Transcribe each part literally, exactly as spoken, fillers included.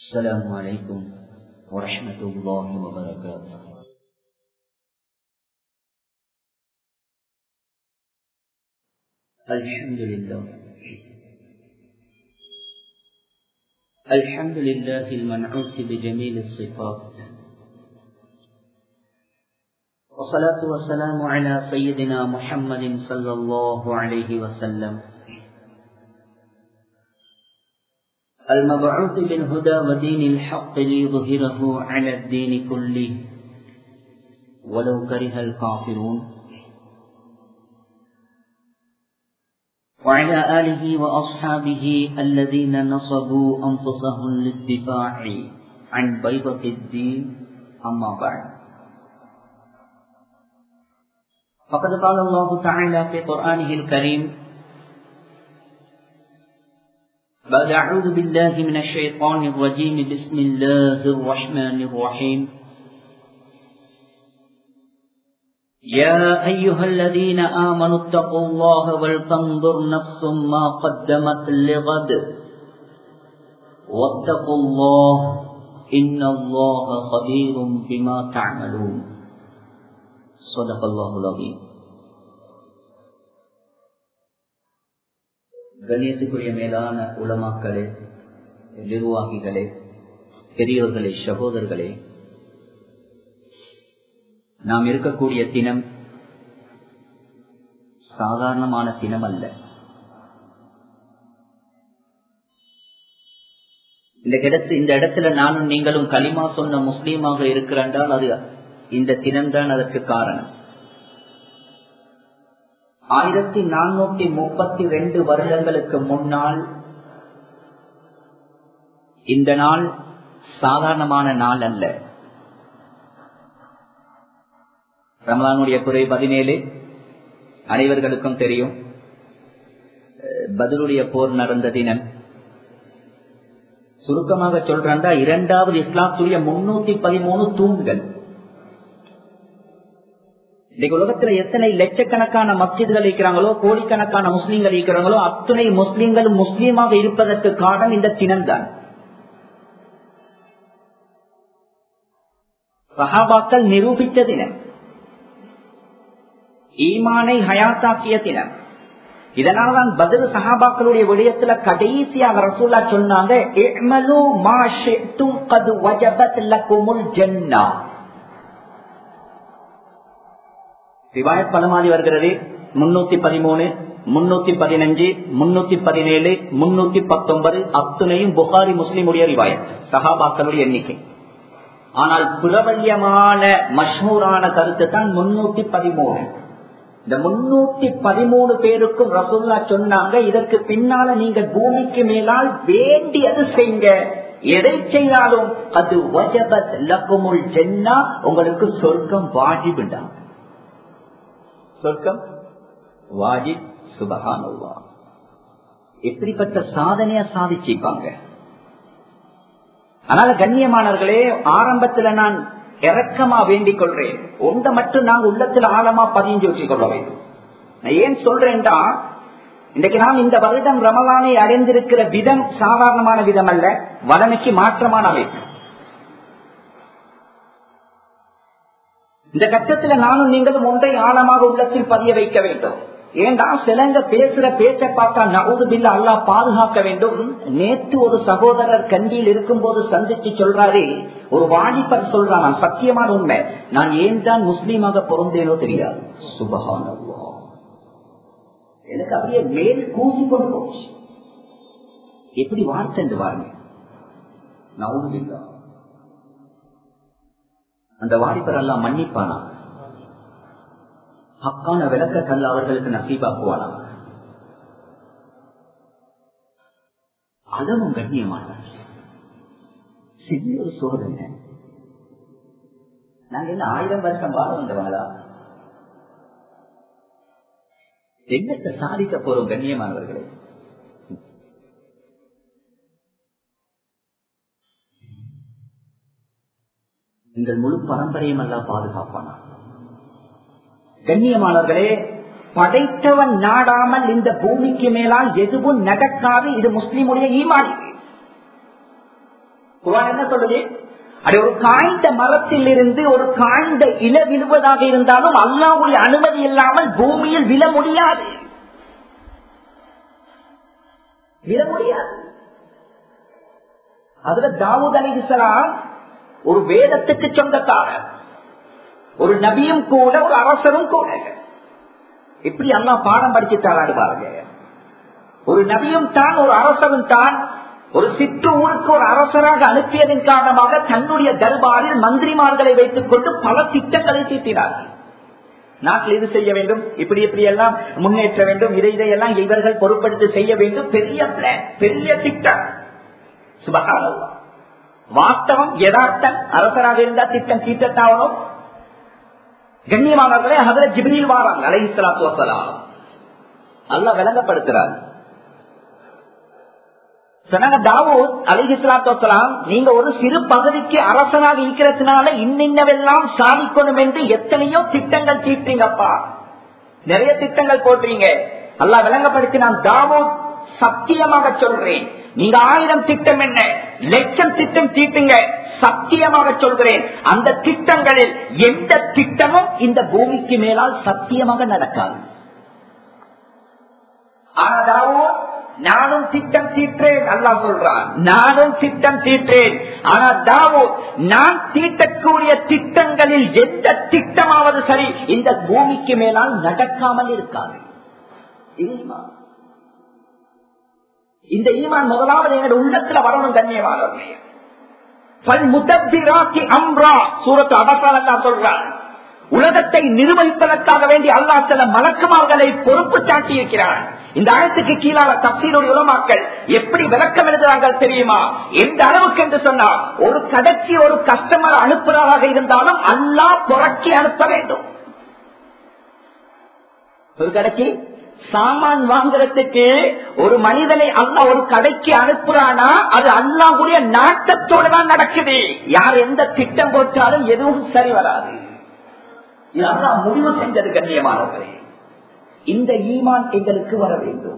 السلام عليكم ورحمة الله وبركاته. الحمد لله الحمد لله المنعوت بجميل الصفات، والصلاة والسلام على سيدنا محمد صلى الله عليه وسلم المبعوث بالهدى ودين الحق ليظهره على الدين كله ولو كره الكافرون، وعلى آله وأصحابه الذين نصبوا أنفسهم للدفاع عن بيضة الدين. أما بعد، فقد قال الله تعالى في قرآنه الكريم: بعد أعوذ بالله من الشيطان الرجيم، بسم الله الرحمن الرحيم: يا أيها الذين آمنوا اتقوا الله ولتنظر نفس ما قدمت لغد واتقوا الله إن الله خبير بما تعملون. صدق الله العظيم. கண்ணியத்துக்குரிய மேலான உலமாக்களே, நிர்வாகிகளே, பெரியோர்களே, சகோதரர்களே, நாம் இருக்கக்கூடிய தினம் சாதாரணமான தினம் அல்ல. இந்த இடத்துல நானும் நீங்களும் கலிமா சொன்ன முஸ்லீமாக இருக்கிறால் அது இந்த தினம்தான் அதற்கு காரணம். ஆயிரத்தி நானூத்தி முப்பத்தி ரெண்டு வருடங்களுக்கு முன்னால் இந்த நாள் சாதாரணமான நாள் அல்ல. ரமலானுடைய குறை பதினேழு அனைவர்களுக்கும் தெரியும். பத்ருடைய போர் நடந்த தினம். சுருக்கமாக சொல்றா, இரண்டாவது இஸ்லாத்துடைய முன்னூத்தி பதிமூணு தூண்கள். இன்னைக்கு உலகத்துல எத்தனை லட்சக்கணக்கான மஸ்ஜிதுகள் இருக்கிறாங்களோ, கோடிக்கணக்கான முஸ்லீம்கள் இருக்கிறாங்களோ, அத்தனை முஸ்லீம்களும் முஸ்லீமாக இருப்பதற்கு காரணம் இந்த தினம்தான். சஹாபாக்கள் நிரூபித்த தினம், ஈமானை ஹயாத்தாக்கிய தினம். இதனால்தான் பத்ர் சஹாபாக்களுடைய விடயத்துல கடைசியாக ரசூலுல்லாஹ் சொன்னாங்க, இஅமலு மா ஷி'தும் கத் வஜபத் லகுமுல் ஜன்னah. ரிவாயத் பலமாதி வருகிறது. முன்னூத்தி பதிமூணு, முன்னூத்தி பதினஞ்சு, முன்னூத்தி பதினேழு, முன்னூத்தி பத்தொன்பது அத்துணையும் புகாரி முஸ்லிமுடைய ரிவாயத், சஹாபாக்களுடைய எண்ணிக்கை. ஆனால் பிரபல்யமான மஷ்ஹூரான கருத்து தான் முன்னூத்தி பதிமூணு. இந்த முன்னூத்தி பதிமூணு பேருக்கும் ரசூலுல்லாஹ் சொன்னாங்க, இதற்கு பின்னால நீங்க பூமிக்கு மேலால் வேண்டியது செய்யுங்க, எதை செய்தாலும் அது வஜபத் லகுமுல் ஜன்னah, உங்களுக்கு சொர்க்கம் வாஜிபுண்டா. சொர்க்கம் வாஜிப். சுப்ஹானல்லாஹ், எப்படிப்பட்ட சாதனையா சாதிச்சிருப்பாங்க. அதனால கண்ணியமானவர்களே, ஆரம்பத்துல நான் இறக்கமா வேண்டிக் கொள்றேன், ஒன்றை மட்டும் நாங்க உள்ளத்துல ஆழமா பதிஞ்சு வச்சுக் கொள்ள வேண்டும். நான் ஏன் சொல்றேன்டா, இன்றைக்கு நாம் இந்த வருடம் ரமலானை அடைந்திருக்கிற விதம் சாதாரணமான விதம் அல்ல, வளமைக்கு மாற்றமான விதம். இந்த கட்டத்தில் நானும் நீங்களும் ஒன்றை ஆழமாக உள்ளத்தில் பதிய வைக்க வேண்டும். ஏண்டா சிலங்க பேசுற பேச்ச பார்த்தா நவுது பில்லா அல்லாஹ் பாதுகாக்க வேண்டும். நேற்று ஒரு சகோதரர் கண்டியில் இருக்கும் போது சந்திச்சு சொல்றாரு, ஒரு வாலிபர் சொல்றான், சத்தியமான உண்மை, நான் ஏன் தான் முஸ்லீமாக பிறந்தேனோ தெரியாது. சுப்ஹானல்லாஹ், எனக்கு அப்படியே மேல் கூசி கொண்டு போச்சு. எப்படி வார்த்தை என்று பாருங்க. நவுது பில்லா, அந்த வாலிபர் எல்லாம் மன்னிப்பானா? ஹக்கான விளக்கங்கள் அவர்களுக்கு நசீபாக்குவானா? அதுவும் கண்ணியமான சிறிய ஒரு சோதனை. நாங்க என்ன ஆயிரம் வருஷம் வாழ வந்தவங்களா? எங்கத்தை சாதிக்க போறோம் கண்ணியமானவர்களே? எங்கள் முழு பரம்பரையும் எல்லாம் பாதுகாப்பானா? கண்ணியமானவர்களே, படைத்தவன் நாடாமல் இந்த பூமிக்கு மேலால் எதுவும் நடக்காது. இது முஸ்லிமுடைய ஈமான். குர்ஆன் என்ன சொல்லுது? அது ஒரு காய்ந்த மரத்தில் இருந்து ஒரு காய்ந்த இலை விழுவதாக இருந்தாலும் அல்லாஹ்வுடைய அனுமதி இல்லாமல் பூமியில் விழ முடியாது, விழ முடியாது. அதுல தாவூத் அலைஹிஸ்ஸலாம் ஒரு வேதத்துக்கு சொந்தக்காரர், ஒரு நபியும் கூட, ஒரு அரசரும் கூட. எப்படி அல்லாஹ் பாடம் படிச்சுட்டாரு பாருங்க. ஒரு நபியும் தான், ஒரு அரசரும் தான். ஒரு சிற்று ஊருக்கு ஒரு அரசராக அனுப்பியதன் காரணமாக தன்னுடைய தர்பாரில் மந்திரிமார்களை வைத்துக் கொண்டு பல திட்டங்களை தீட்டினார்கள். நாட்டில் இது செய்ய வேண்டும், இப்படி இப்படி எல்லாம் முன்னேற்ற வேண்டும், இதை இதையெல்லாம் இவர்கள் பொறுப்படுத்தி செய்ய வேண்டும். பெரிய பிளான், பெரிய திட்டம். சுபஹானல்லாஹ். வாஸ்தவம் யதார்த்தம். அரசராக இருந்தால் திட்டம் தீட்டத்தாவணும். கண்ணியமானவர்களே, ஹஜ்ரத் ஜிப்ரீல் வாராங்க அலைஹிஸ்ஸலாத்து வஸ்ஸலாம். அல்லாஹ் விளங்கப்படுத்துறார். சொன்னாங்க, தாவூத் அலைஹிஸ்ஸலாத்து வஸ்ஸலாம், நீங்க ஒரு சிறு பகுதிக்கு அரசனாக இருக்கிறதுனால இன்னென்னவெல்லாம் சாதிக்கணும் என்று எத்தனையோ திட்டங்கள் தீட்டுறீங்கப்பா, நிறைய திட்டங்கள் போடுறீங்க. அல்லாஹ் விளங்கப்படுத்தினான், தாவூத் சத்தியமாக சொல்றேன், நீங்க ஆயிரம் திட்டம் என்ன லட்சம் திட்டம் தீட்டுங்க, சத்தியமாக சொல்கிறேன், அந்த திட்டங்களில் எந்த திட்டமும் இந்த பூமிக்கு மேலால் சத்தியமாக நடக்காது. ஆனாலும் நானும் திட்டம் தீட்டேன், அல்லாஹ் சொல்றான், நானும் திட்டம் தீட்டேன். ஆனா தாவூத், நான் தீட்டக்கூடிய திட்டங்களில் எந்த திட்டமாவது சரி இந்த பூமிக்கு மேலால் நடக்காமல் இருக்காது. இந்த ஈமான் முதலாவது என்னோட உள்ளத்துல வரணும். கண்ணியமானவர்களே, உலகத்தை நிர்வகிப்பதற்காக வேண்டி அல்லாஹ் சில மலக்குமார்களை பொறுப்பு சாட்டி இருக்கிறான். இந்த ஆயத்துக்கு கீழான தஃசீருடைய உலமாக்கள் எப்படி விளக்கம் எழுதுறார்கள் தெரியுமா? எந்த அளவுக்கு என்று சொன்னா, ஒரு கடைக்கு ஒரு கஸ்டமர் அனுப்புறதாக இருந்தாலும் அல்லாஹ் புறக்கி அனுப்ப வேண்டும். ஒரு கடைக்கு சாமான் வாங்குறதுக்கு ஒரு மனிதனை அல்லாஹ் ஒரு கடைக்கு அனுப்புறானா அது அல்லாஹ்வுடைய நாட்டத்தோடு தான் நடக்குது. யார் எந்த திட்டம் போட்டாலும் எதுவும் சரி வராது. அல்லாஹ் முடிவு செஞ்சது. கண்ணியமானவர்களே, இந்த ஈமான் எங்களுக்கு வர வேண்டும்.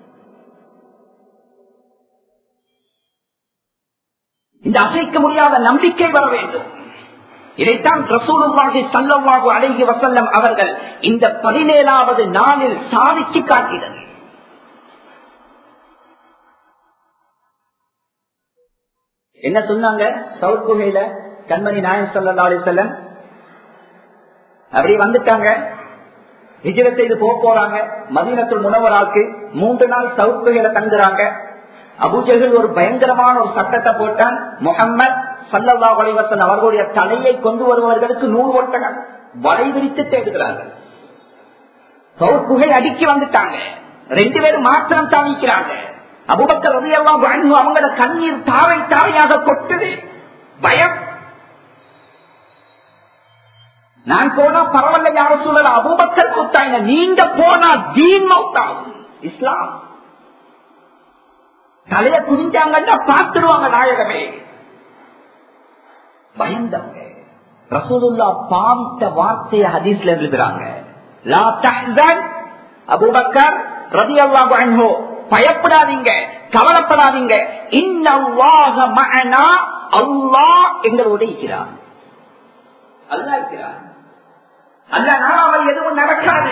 இந்த அசைக்க முடியாத நம்பிக்கை வர வேண்டும். இதைத்தான் ரசூலுல்லாஹி ஸல்லல்லாஹு அலைஹி வஸல்லம் அவர்கள் இந்த பதினேழாவது நாளில் சாதிச்சு காட்டினர். என்ன சொன்னாங்க? சவுத் குகையில கண்மணி நாயகம் ஸல்லல்லாஹு அலைஹி வஸல்லம் அப்படி வந்துட்டாங்க, ஹிஜ்ரத் செய்து போக போறாங்க மதீனத்துல் முனவராக்கு. மூன்று நாள் சவுத் குகையில தங்குறாங்க. அபூஜஹல் ஒரு பயங்கரமான ஒரு சட்டத்தை போட்டான். முஹம்மத் ஸல்லல்லாஹு அலைஹி வஸல்லம் அவர்களுடைய தலையை கொண்டு வருவதற்கு நூறு ஒட்டகம் வலை விரித்து தேடுகிறார்கள். சவுத் குகை அடுக்கி வந்துட்டாங்க. ரெண்டு பேரும் மாத்திரம் தாவிக்கிறாங்க. அபூபக்கர் ரலியல்லாஹு அன்ஹு அவங்களோட கண்ணீர் தாரை தாரையாக கொட்டுது. பயம். நான் போனா பரவாயில்ல யார சூழல, அபூபக்கர் மௌத்தாங்க, நீங்க போனா தீன் மௌத்தாகும். இஸ்லாம் தலைய குனிஞ்சாங்கன்னா பார்த்துடுவாங்க நாயகமே. பயந்தவங்க. ரசூலுல்லாஹ் பாவித்த வார்த்தையை ஹதீஸ்ல எழுதுறாங்க. லா தஹ்சன் அபூபக்கர் ரலியல்லாஹு அன்ஹு, பயப்படாதீங்க, கவலைப்படாதீங்க, இன்னல்லாஹ மஅனா, அல்லாஹ் எங்களோட இருக்கிறார். அல்லாஹ் இருக்கிறார். அல்லாஹ் நாமல் எதுவும் நடக்காது.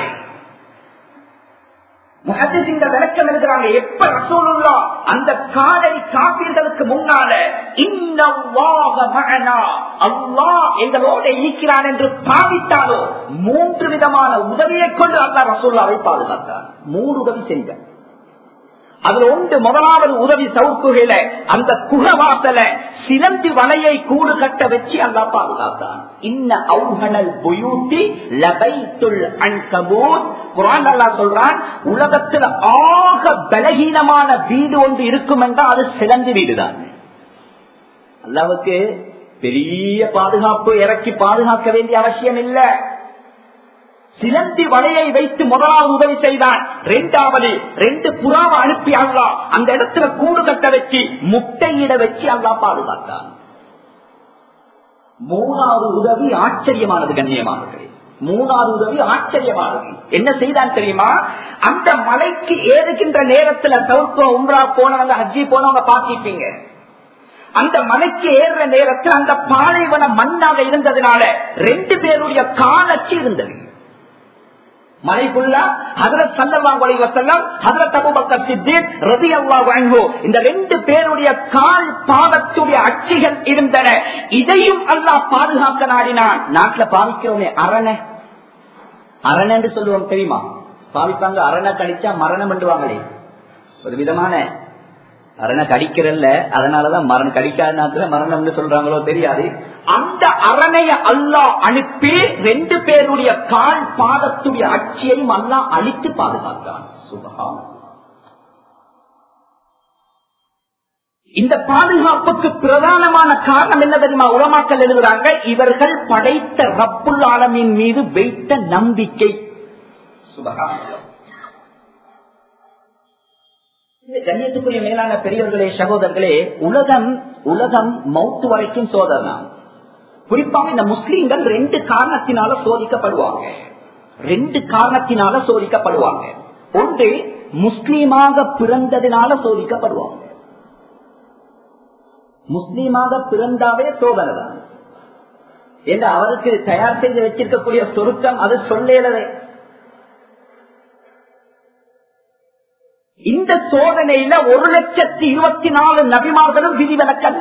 முஹத்திஸின் விளக்கம் எழுதுறாங்க, எப்ப ரசூலுல்லாஹ் அந்த காதலி காபீர்களுக்கு முன்னால இன்னல்லாஹ மஅனா, அல்லாஹ் எங்களோட இருக்கிறான் என்று பாவித்தாலோ மூன்று விதமான உதவியை கொண்டு அல்லாஹ் ரசூலுல்லாஹை பாதுகாத்தார். மூணு உதவி செஞ்சார். அதுல ஒன்று, முதலாவது உதவி சவுக்குகையில அந்த குகவாசல சிலந்தி வலையை கூடு கட்ட வச்சு அல்லாஹ் பாதுகாத்தான். இன்ன அவுஹனல் புயூத்தி லபைத்துல் அன்கபூத். குர்ஆன் அல்லாஹ் சொல்றான், உலகத்துல ஆக பலகீனமான வீடு ஒன்று இருக்கும் என்றால் அது சிலந்தி வீடுதான். அல்லாஹ்வுக்கு பெரிய பாதுகாப்பு இறக்கி பாதுகாக்க வேண்டிய அவசியம் இல்லை. சிலந்தி வலையை வைத்து முதலாவது உதவி செய்தான். இரண்டாவது, ரெண்டு புறாவை அனுப்பி அல்லாஹ் அந்த இடத்துல கூடு கட்ட வச்சு முட்டையிட வச்சு அல்லாஹ் பாதுகாத்தான். மூணாவது உதவி ஆச்சரியமானது. கண்ணியமானது, மூணாவது உதவி ஆச்சரியமானது. என்ன செய்தான் தெரியுமா? அந்த மலைக்கு ஏறுகின்ற நேரத்துல தௌர்கோ உம்ரா போனவங்க, ஹஜ்ஜி போனவங்க பாத்திருப்பீங்க. அந்த மலைக்கு ஏறுற நேரத்தில் அந்த பாலைவன மண்ணாக இருந்ததுனால ரெண்டு பேருடைய காலச்சு இருந்தது. மலைக்குள்ளா ஹஜ்ரத் ஸல்லல்லாஹு அலைஹி வஸல்லம், ஹஜ்ரத் அபூபக்கர் சித்தீக் ரலியல்லாஹு அன்ஹு இந்த ரெண்டு பேருடைய கால் பாதத்துடைய அச்சுகள் இருந்தன. இதையும் அல்லாஹ் பாதுகாக்க நாடினான். நாட்டில் பாவிக்கிறோமே அரணை, அரணை என்று சொல்லுவோம் தெரியுமா? பாவிப்பாங்க, அரணை கடிச்சா மரணம் பண்ணுவாங்களே, ஒரு விதமான அரணை கடிக்கிறல்ல, அதனாலதான் மரணம் கடிக்காத மரணம்னு சொல்றாங்களோ தெரியாது. அந்த அரணைய அல்லாஹ் அனுப்பி ரெண்டு பேருடைய கால் பாதத்துடைய அச்சியையும் அல்லாஹ் அழித்து பாதுகாத்தான். சுபஹான். இந்த பாதுகாப்புக்கு பிரதானமான காரணம் என்ன தெரியுமா? உலமாக்கள் எழுதுறாங்க, இவர்கள் படைத்த ரப்புல் ஆலமீன் மீது வைத்த நம்பிக்கை. சுபஹான். கண்ணியத்துக்குரிய மேலான பெரியவர்களே, சகோதரர்களே, உலகம் உலகம் மௌத்து வரைக்கும் சோதனை. குறிப்பாக இந்த முஸ்லீம்கள் ரெண்டு காரணத்தினால சோதிக்கப்படுவாங்க. ரெண்டு காரணத்தினால சோதிக்கப்படுவாங்க. ஒன்று, முஸ்லீமாக பிறந்ததினால சோதிக்கப்படுவாங்க. முஸ்லீமாக பிறந்தாவே சோதனை தான். ஏன்னா அவருக்கு தயார் செய்து வச்சிருக்கக்கூடிய சொருக்கம் அது சொல்லேறதே. இந்த சோதனையில ஒரு லட்சத்தி இருபத்தி நாலு நபிமார்களும் விதிவிலக்கல்ல.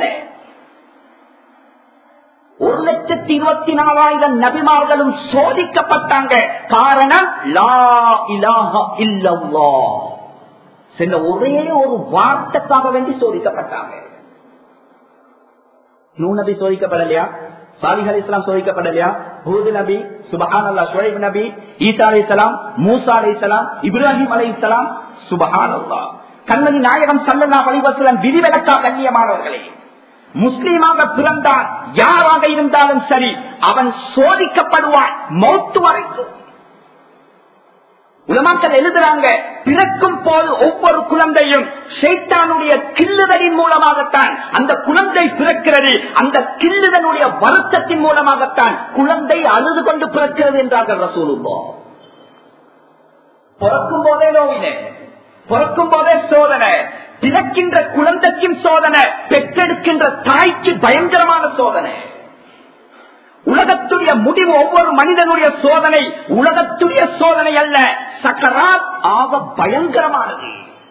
ஒரு லட்சத்தி இருபத்தி நாலாயிரம் நபிமார்களும் சோதிக்கப்பட்டாங்க. காரணம் லா இலாஹ இல்லல்லாஹ் சென்ற ஒரே ஒரு வார்த்தைக்காக வேண்டி சோதிக்கப்பட்டாங்க. நூ நபி சோதிக்கப்படலையா? சாலிஹ் அலைஹிஸ்ஸலாம் சோதிக்கப்படலையா? ஹூத் நபி, சுப்ஹானல்லாஹ், ஷுஐப் நபி, ஈசா அலைஹிஸ்ஸலாம், மூசா அலைஹிஸ்ஸலாம், இப்ராஹிம் அலைஹிஸ்ஸலாம். சுப்ஹானல்லாஹ். கண்மணி நாயகம் ஸல்லல்லாஹு அலைஹி வஸல்லம் விதிவிலக்காக கண்ணியமானவர்களே, முஸ்லீமாக பிறந்தால் யாராக இருந்தாலும் சரி அவன் சோதிக்கப்படுவான் மௌத்து வரைக்கும். உலமாக்கள் எழுதுறாங்க, பிறக்கும் போது ஒவ்வொரு குழந்தையும் ஷைத்தானுடைய கில்லுதலின் மூலமாகத்தான் அந்த குழந்தை பிறக்கிறது. அந்த கில்லுதனுடைய வருத்தத்தின் மூலமாகத்தான் குழந்தை அழுது கொண்டு பிறக்கிறது என்றார்கள் ரசூலுல்லாஹ். பிறக்கும் போதே நோயினே, பிறக்கும் போதே சோதனை, பிறக்கின்ற குழந்தைக்கும் சோதனை, பெற்றெடுக்கின்ற தாய்க்கு பயங்கரமான சோதனை. உலகத்துடைய முடிவு ஒவ்வொரு மனிதனுடைய சோதனை உலகத்துடைய சோதனை அல்ல, சக்கராத் ஆக பயங்கரமானது.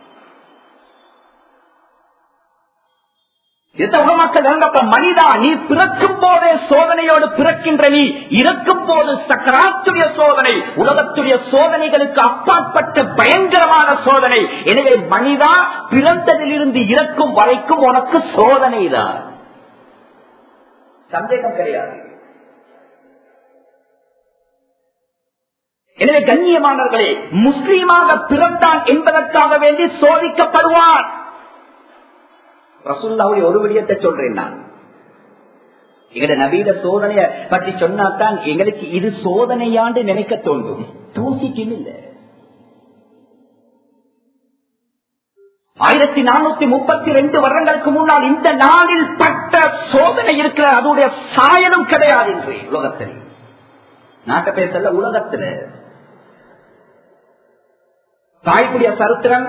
மனிதா, நீ பிறக்கும் போதே சோதனையோடு பிறக்கின்ற நீ இறக்கும் போது சக்கராத்துடைய சோதனை உலகத்துடைய சோதனைகளுக்கு அப்பாற்பட்ட பயங்கரமான சோதனை. எனவே மனிதா, பிறந்ததிலிருந்து இறக்கும் வரைக்கும் உனக்கு சோதனை தான், சந்தேகம் கிடையாது. எனவே கண்ணியமானவர்களே, முஸ்லீமாக பிறந்தான் என்பதற்காக வேண்டி சோதிக்கப்படுவான். ரசூலுல்லாஹ்வுடைய ஒரு விடயத்தை சொல்றேன் நான். எங்கட நபீத சோதனைய பற்றி சொன்னாத்தான் எங்களுக்கு இது சோதனையாண்டு நினைக்க தோன்றும். தூசிக்கும் இல்ல. ஆயிரத்தி நானூத்தி முப்பத்தி ரெண்டு வருடங்களுக்கு முன்னால் இந்த நாளில் பட்ட சோதனை இருக்கிற அதோடைய சாயலும் கிடையாது என்று உலகத்தில். நாட்ட பேசல, உலகத்தில் தாய்க்குடைய சரித்திரம்.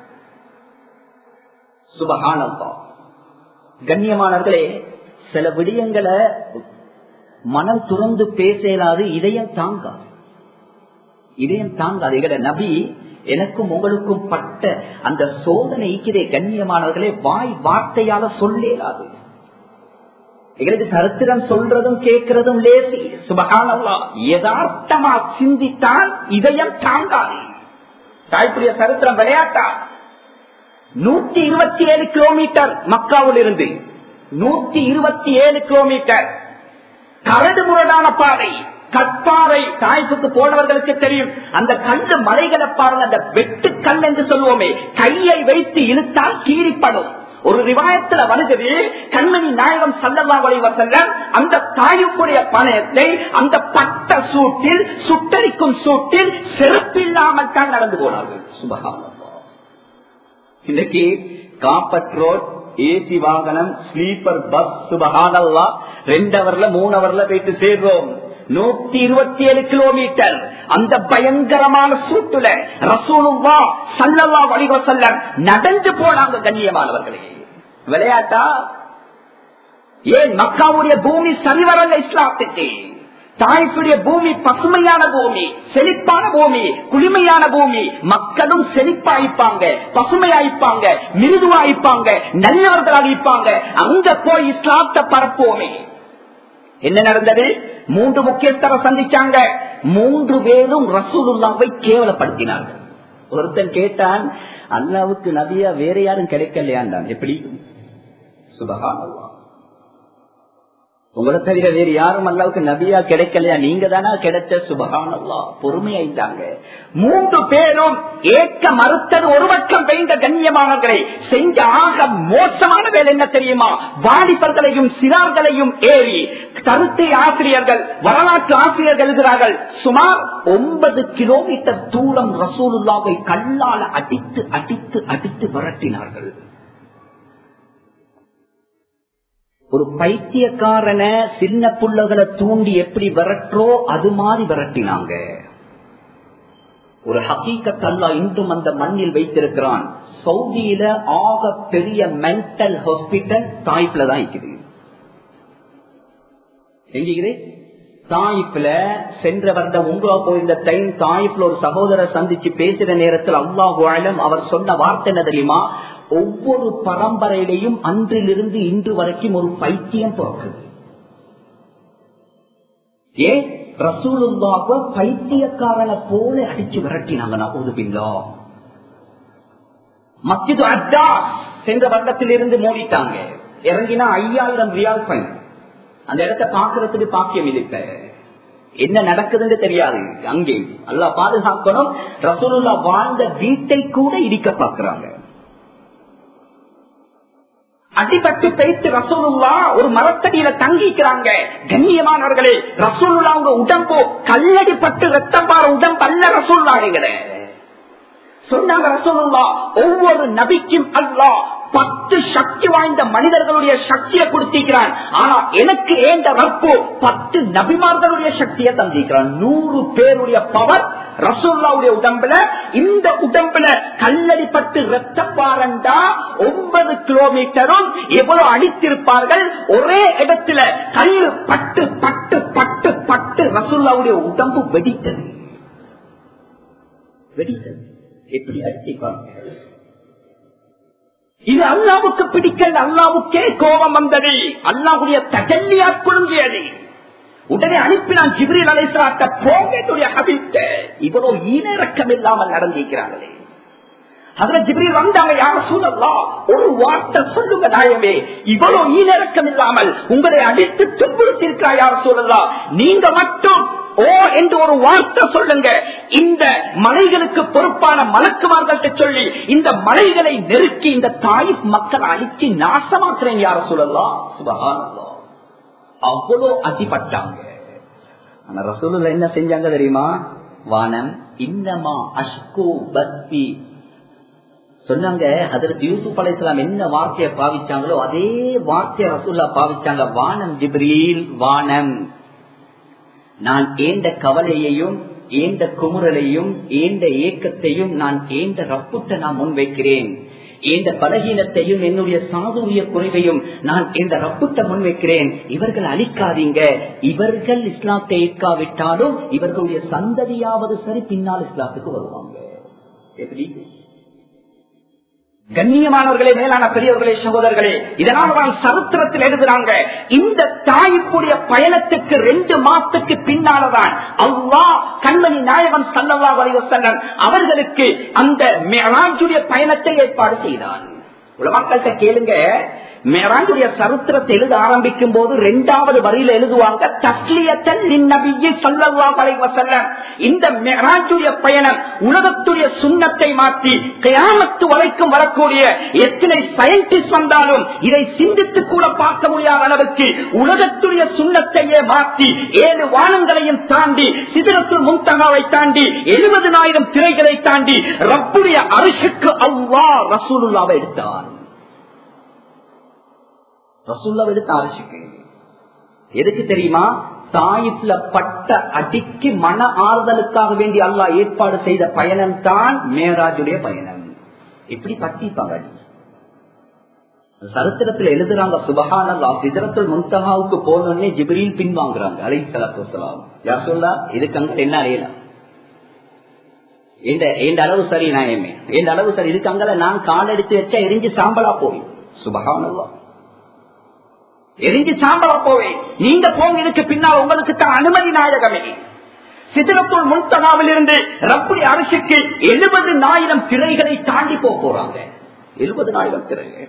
சுபஹானல்லாஹ். கண்ணியமானவர்களே, சில விடயங்களை மனம் துறந்து பேசலாது, இதயம் தாங்காது, இதயம் தாங்காது. எங்கட நபி எனக்கும் உங்களுக்கும் பட்ட அந்த சோதனைக்கு கண்ணியமானவர்களே வாய் வார்த்தையால சொல்லேலாது. எங்களுக்கு சரித்திரம் சொல்றதும் கேட்கிறதும் லேசி. சுபஹானல்லாஹ். யதார்த்தமா சிந்தித்தால் இதயம் தாங்காது. தாய்க்குரிய சரித்திரம் விளையாட்டா? நூத்தி இருபத்தி ஏழு கிலோமீட்டர் மக்காவில் இருந்து நூத்தி இருபத்தி ஏழு கிலோமீட்டர் கரடு முரடான பாதை, கற்பாறை. தாய்ப்புக்கு போனவர்களுக்கு தெரியும். அந்த கண்டு மலைகளை பாருங்க, அந்த வெட்டு கல் என்று சொல்லுவோமே, கையை வைத்து இழுத்தால் கீறிப்படும். ஒரு ரிவாயத்துல வருகிறது, கண்மணி நாயகம் ஸல்லல்லாஹு அலைஹி வஸல்லம் அந்த தாயுக்குடைய பணத்தை அந்த பட்ட சூட்டில், சுட்டரிக்கும் சூட்டில் செருப்பில்லாமல் தான் நடந்து போனார்கள். சுபஹானல்லாஹ். இன்னைக்கு காப்பட் ரோட், ஏசி வாகனம், ஸ்லீப்பர் பஸ். சுபஹானல்லாஹ். ரெண்டு அவர்ல மூணு அவர்ல போயிட்டு சேர்றோம். நூத்தி இருபத்தி ஏழு கிலோமீட்டர் அந்த பயங்கரமான சூட்டுல ரசூலுல்லாஹ் ஸல்லல்லாஹு அலைஹி வஸல்லம் நடந்து போனாங்க. கண்ணியமானவர்களே, விளையாட்டா? ஏன் மக்காவுடைய பூமி சரிவரல்ல இஸ்லாத்துக்கு. தாயிஃபுடைய பூமி பசுமையான பூமி, செழிப்பான பூமி, குளிமையான பூமி. மக்களும் செழிப்பாயிப்பாங்க, பசுமையாயிப்பாங்க, மிருதுவாயிப்பாங்க, நல்லவர்களாக இருப்பாங்க. அங்க போய் இஸ்லாத்தை பரப்போமே. என்ன நடந்தது? மூன்று முக்கியஸ்தரை சந்திச்சாங்க. மூன்று பேரும் ரசூலுல்லாவை கேவலப்படுத்தினார்கள். ஒருத்தன் கேட்டான், அல்லாவுக்கு நபியா வேற யாரும் கிடைக்கலையாண்டான். எப்படி? சுபஹானல்லாஹ், உங்களை தவிர வேறு யாரும் அல்லாவுக்கு நபியா கிடைக்கலையா? நீங்க தானா கிடைச்ச? சுபஹானல்லாஹ், பொறுமையாயிட்டாங்க. மூன்று பேரும் ஏற்க மறுத்தது ஒரு பக்கம் பெய்த கண்ணியமானவர்களை செஞ்ச ஆக மோசமான வேலை என்ன தெரியுமா? வாலிபர்களையும் சிறார்களையும் ஏறி கருத்தை ஆசிரியர்கள், வரலாற்று ஆசிரியர்கள் எழுதுகிறார்கள், சுமார் ஒன்பது கிலோமீட்டர் தூரம் ரசூலுல்லாவை கல்லால அடித்து அடித்து அடித்து விரட்டினார்கள். ஒரு பைத்தியக்காரன சின்ன புள்ளகளை தூண்டி எப்படி விரட்டோ அது மாதிரி விரட்டினாங்க. ஒரு ஹகீகத் அல்லாஹ் இன்றும் அந்த மண்ணில் வைத்திருக்கிறான். சவுதியில ஆக பெரிய மென்டல் ஹாஸ்பிட்டல் தாயிப்ல தான் இருக்குது. எங்கே? தாயிப்ல. சென்ற வருடம் உங்களா போயிருந்த டைம் தாயிப்ல ஒரு சகோதரர் சந்திச்சு பேசுற நேரத்தில் அல்லாஹு அலம் அவர் சொன்ன வார்த்தை என்ன தெரியுமா? ஒவ்வொரு பரம்பரையிலையும் அன்றிலிருந்து இன்று வரைக்கும் ஒரு பைத்தியம் பிறக்குது. ஏன்? ரசூலுல்லாஹ்வை பைத்தியக்காரனை போல அடிச்சு விரட்டினாங்க. நஊதுபில்லா. மஸ்ஜிது அத்தாஸ் சென்ற வருடத்தில் இருந்து மூடிட்டாங்க. இறங்கினா ஐயாயிரம் ரியால் ஃபைன். அந்த இடத்தை பாக்குறதுக்கு பாக்கியம் இருக்க என்ன நடக்குதுன்னு தெரியாது. அங்கே அல்லாஹ் பாதுகாக்கணும். ரசூலுல்லாஹ் வாழ்ந்த வீட்டை கூட இடிக்க பாக்குறாங்க. அடிபட்டு பேச்சு ரசூலுல்லாஹ் ஒரு மரத்தடியில தங்கிக்கிறாங்க. கண்ணியமானவர்களே, ரசூலுல்லாஹ் உடம்போ கல்லடிப்பட்டு ரத்தம் பார உடம்பு அல்ல ரசூலுல்லாஹ்களே. சொன்னாங்க ரசூலுல்லாஹ் ஒவ்வொரு நபிக்கும் அல்லாஹ் பத்து சக்தி வாய்ந்த மனிதர்களுடைய சக்தியை கொடுத்திருக்கிறான். ஆனா எனக்கு ஏண்ட ரப்பு பத்து நபிமார்களுடைய சக்தியை தந்திருக்கிறான். நூறு பேருடைய பவர் ரசூலுல்லாஹ்வுடைய உடம்புல. இந்த உடம்புல கல்லடிப்பட்டு ரத்த பாரண்டா ஒன்பது கிலோமீட்டரும் எவ்வளவு அடித்திருப்பார்கள். ஒரே இடத்துல கல் பட்டு பட்டு பட்டு பட்டு ரசூலுல்லாஹ்வுடைய உடம்பு வெடித்தது. வெடித்தது எப்படி அடிப்பாங்க? இது அல்லாவுக்கு பிடிக்கல. அல்லாவுக்கே கோபம் வந்தது. அல்லாஹ்வுடைய தஜல்லியா குழுங்கியது. உடனே அனுப்பினான் ஜிப்ரீல் அலைஹிஸ்ஸலாத்தை. போகக்கூடிய ஹபீப் இவ்வளவு ஈனரக்கம் இல்லாமல் நடந்திருக்கிறார்களே. ஹஜ்ரத் ஜிப்ரீல் வந்தாங்க. யா ரசூலல்லாஹ், ஒரு வார்த்தை சொல்லுங்க நாயமே, இவ்வளவு ஈனரக்கம் இல்லாமல் உங்களை அடித்து துன்புறுத்திருக்கிறார். யா ரசூலல்லாஹ், நீங்க மட்டும் ஓ என்று ஒரு வார்த்தை சொல்லுங்க. இந்த மலைகளுக்கு பொறுப்பான மலக்குமார்கள்ட்ட சொல்லி இந்த மலைகளை நெருக்கி இந்த தாயிப் மக்கள் அழிச்சு நாசமாக்குறேன். யா ரசூலல்லாஹ். சுப்ஹானல்லாஹ், அவ்வளவு அடிபட்டாங்க. ஆனா ரசூலுல்லாஹ் என்ன செஞ்சாங்க தெரியுமா? வானம் இன்னமா அஷ்கு பத்தி சொன்னாங்க. ஹஜ்ரத் யூசுப் அலைஹிஸ்ஸலாம் என்ன வார்த்தையை பாவிச்சாங்களோ அதே வார்த்தையை ரசூலுல்லாஹ் பாவிச்சாங்க. வானம் ஜிப்ரீல், வானம், நான் ஏந்த கவலையையும் ஏந்த குமுறலையும் ஏந்த ஏக்கத்தையும் நான் ஏந்த ரப்புட்ட நான் முன்வைக்கிறேன். ஏந்த பலகீனத்தையும் என்னுடைய சாதுரிய குறைவையும் நான் இந்த ரப்புட்ட முன்வைக்கிறேன். இவர்கள் அழிக்காதீங்க. இவர்கள் இஸ்லாத்தை ஏற்காவிட்டாலும் இவர்களுடைய சந்ததியாவது சரி பின்னால் இஸ்லாத்துக்கு வருவாங்க. எப்படி? கண்ணியமானவர்களே, மேலான பெரியவர்களே, சகோதரர்களே, இதனால் தான் சரித்திரத்தில் எழுதுறாங்க. இந்த தாயிப்புடைய பயணத்துக்கு ரெண்டு மாசத்துக்கு பின்னால்தான் அல்லாஹ் கண்மணி நாயகம் ஸல்லல்லாஹு அலைஹி வஸல்லம் அவர்களுக்கு அந்த மிஅராஜுடைய பயணத்தை ஏற்பாடு செய்தான். உலமாக்கள்கிட்ட கேளுங்க, மிஅராஜுடைய சரித்திரத்தை எழுத ஆரம்பிக்கும் போது இரண்டாவது வரியில எழுதுவாங்க தஸ்லியத்தன் லின்னபிய்யி ஸல்லல்லாஹு அலைஹி வஸல்லம். இந்த மிஅராஜுடைய பயணம் உலகத்துடைய சுன்னத்தை மாற்றி கியாமத்து வரைக்கும் வரக்கூடிய எத்தனை சயின்டிஸ்ட் வந்தாலும் இதை சிந்தித்து கூட பார்க்க முடியாத அளவுக்கு உலகத்துடைய சுன்னத்தையே மாற்றி ஏழு வானங்களையும் தாண்டி சிதறத்துல் முன்தகாவை தாண்டி எழுபதினாயிரம் திரைகளை தாண்டி ரப்புடைய அரிசுக்கு அல்லாஹ் ரசூலுல்லாஹ்வை எடுத்தார். ரசூலுல்லாஹ் எடுத்த அரிசுக்கு எதுக்கு தெரியுமா? தாயிப்ல பட்ட அடிக்கு மன ஆறுதலுக்காக வேண்டி அல்லாஹ் ஏற்பாடு செய்த பயணம் தான் மேராஜுடைய பயணம். எப்படி பட்டிப்பாங்க? சரித்திரத்தில் எழுதுறாங்க, சுபஹானல்லாஹ், சிதறத்துல் முன்தஹாவுக்கு போனோடனே ஜிப்ரீல் பின்வாங்குறாங்க அலைஹிஸ்ஸலாத்து வஸ்ஸலாம். யார் சொல்லா இதுக்கு அங்க என்ன அடையலாம், எந்த அளவு சரி நாயமே, எந்த அளவு சரி இதுக்கு அங்கல நான் கால் எடுத்து வச்சா எரிஞ்சு சாம்பலா போவேன். சுபஹானல்லாஹ், எரிஞ்சு சாம்பலா போவேன். நீங்க போங்க, இதுக்கு பின்னால் உங்களுக்கு தான் அனுமதி நாயகமே. சிதறத்துல் முன்தஹாவில் இருந்து ரப்புல் அர்ஷுக்கு எழுபதாயிரம் திரைகளை தாண்டி போறாங்க. எழுபதாயிரம் திரைகள்.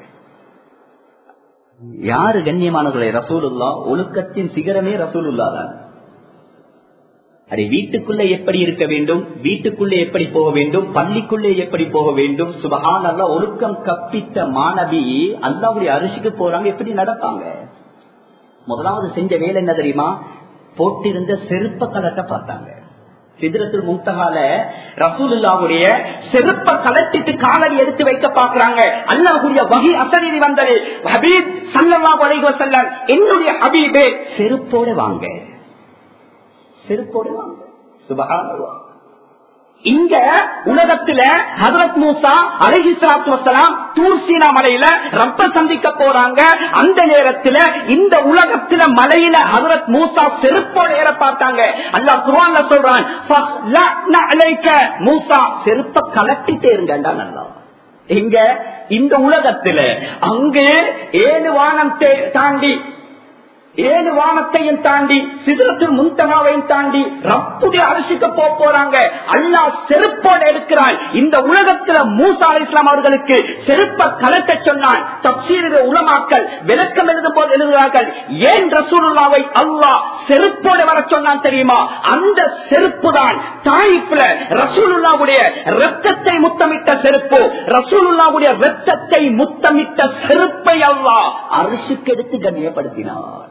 யாரு கண்ணியமானவர்களே? ரசூலுல்லாஹ். ஒழுக்கத்தின் சிகரமே ரசூலுல்லாஹ் தான். அதை வீட்டுக்குள்ளே எப்படி இருக்க வேண்டும், வீட்டுக்குள்ளே எப்படி போக வேண்டும், பள்ளிக்குள்ளே எப்படி போக வேண்டும். சுபஹானல்லாஹ், ஒழுக்கம் கற்பித்த மாணவி அல்லாஹ்வுடைய அரிசிக்கு போறாங்க, எப்படி நடப்பாங்க? முதலாவது செஞ்ச வேலை என்ன தெரியுமா? போட்டிருந்த செருப்ப கலட்ட பார்த்தாங்க. சிதறத்துல் முன்தஹால ரசூலுல்லாஹ்வுடைய செருப்ப கலட்டிட்டு காலடி எடுத்து வைக்க பார்க்கறாங்க. அல்லாஹ்வுடைய வஹி அசரீரி வந்தது. ஹபீப் ஸல்லல்லாஹு அலைஹி வஸல்லம், என்னுடைய ஹபீபே செருப்போட வாங்க, செருப்போட வாங்க. சுபஹானல்லாஹ். இங்க உலகத்துல ஹஜ்ரத் மூசா அலைஹிஸ்ஸலாத்து வஸ்ஸலாம் தூர் சீனா மலையில ரப்ப சந்திக்க போறாங்க. அந்த நேரத்துல இந்த உலகத்துல மலையில ஹஜ்ரத் மூசா செருப்போட ஏற பார்த்தாங்க. அல்லாஹ் குர்ஆன்ல சொல்றான், ஃபலக்னா அலைக, மூசா செருப்ப கலட்டிட்டே இருங்கடா. அல்லாஹ் இங்க இந்த உலகத்துல அங்கே ஏழு வானம் தாண்டி ஏழு வானத்தையும் தாண்டி சிதறத்துல் முன்தஹாவையும் தாண்டி ரப்புடைய அரிசிக்கு போறாங்க. அல்லாஹ் செருப்போட எடுக்கிறான். இந்த உலகத்துல மூசா அலைஹிஸ்ஸலாம் அவர்களுக்கு செருப்ப கலட்ட சொன்னான். தப்சீரில் உலமாக்கள் விளக்கம் எழுதும் போது எழுதுகிறார்கள், ஏன் ரசூலுல்லாஹ்வை அல்லாஹ் செருப்போட வர சொன்னான் தெரியுமா? அந்த செருப்பு தான் தாயிஃப்ல ரசூலுல்லாஹ்வுடைய இரத்தத்தை முத்தமிட்ட செருப்பு. ரசூலுல்லாஹ்வுடைய இரத்தத்தை முத்தமிட்ட செருப்பை அல்லாஹ் அரிசிக்கு எடுத்து கண்ணியப்படுத்தினான்.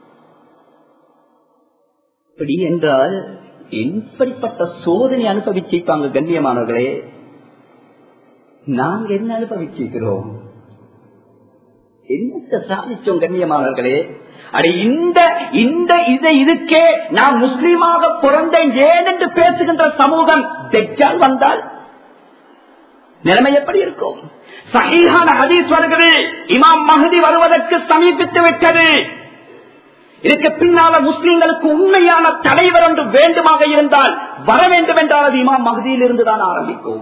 இப்படி என்றால் எப்படிப்பட்ட சோதனை அனுபவிச்சிருப்பாங்க கண்ணியமானவர்களே. நாங்க என்ன அனுபவிச்சிருக்கிறோம், என்னத்தை சாதிச்சோம் கண்ணியமானவர்களே. அடி இந்த இந்த இதை இதுக்கே நான் முஸ்லீமாக பிறந்தேன் ஏன் என்று பேசுகின்ற சமூகம் தெஜ்ஜால் வந்தால் நிலைமை எப்படி இருக்கும்? சஹீஹான ஹதீஸ் வருகிறது, இமாம் மஹ்தி வருவதற்கு சமீபித்து விட்டது. இதுக்கு பின்னால முஸ்லிம்களுக்கு உண்மையான தலைவர் என்று வேண்டுமாக இருந்தால் வர வேண்டும் என்றால் அது இமாம் மஹ்தியில் இருந்துதான் ஆரம்பிக்கும்.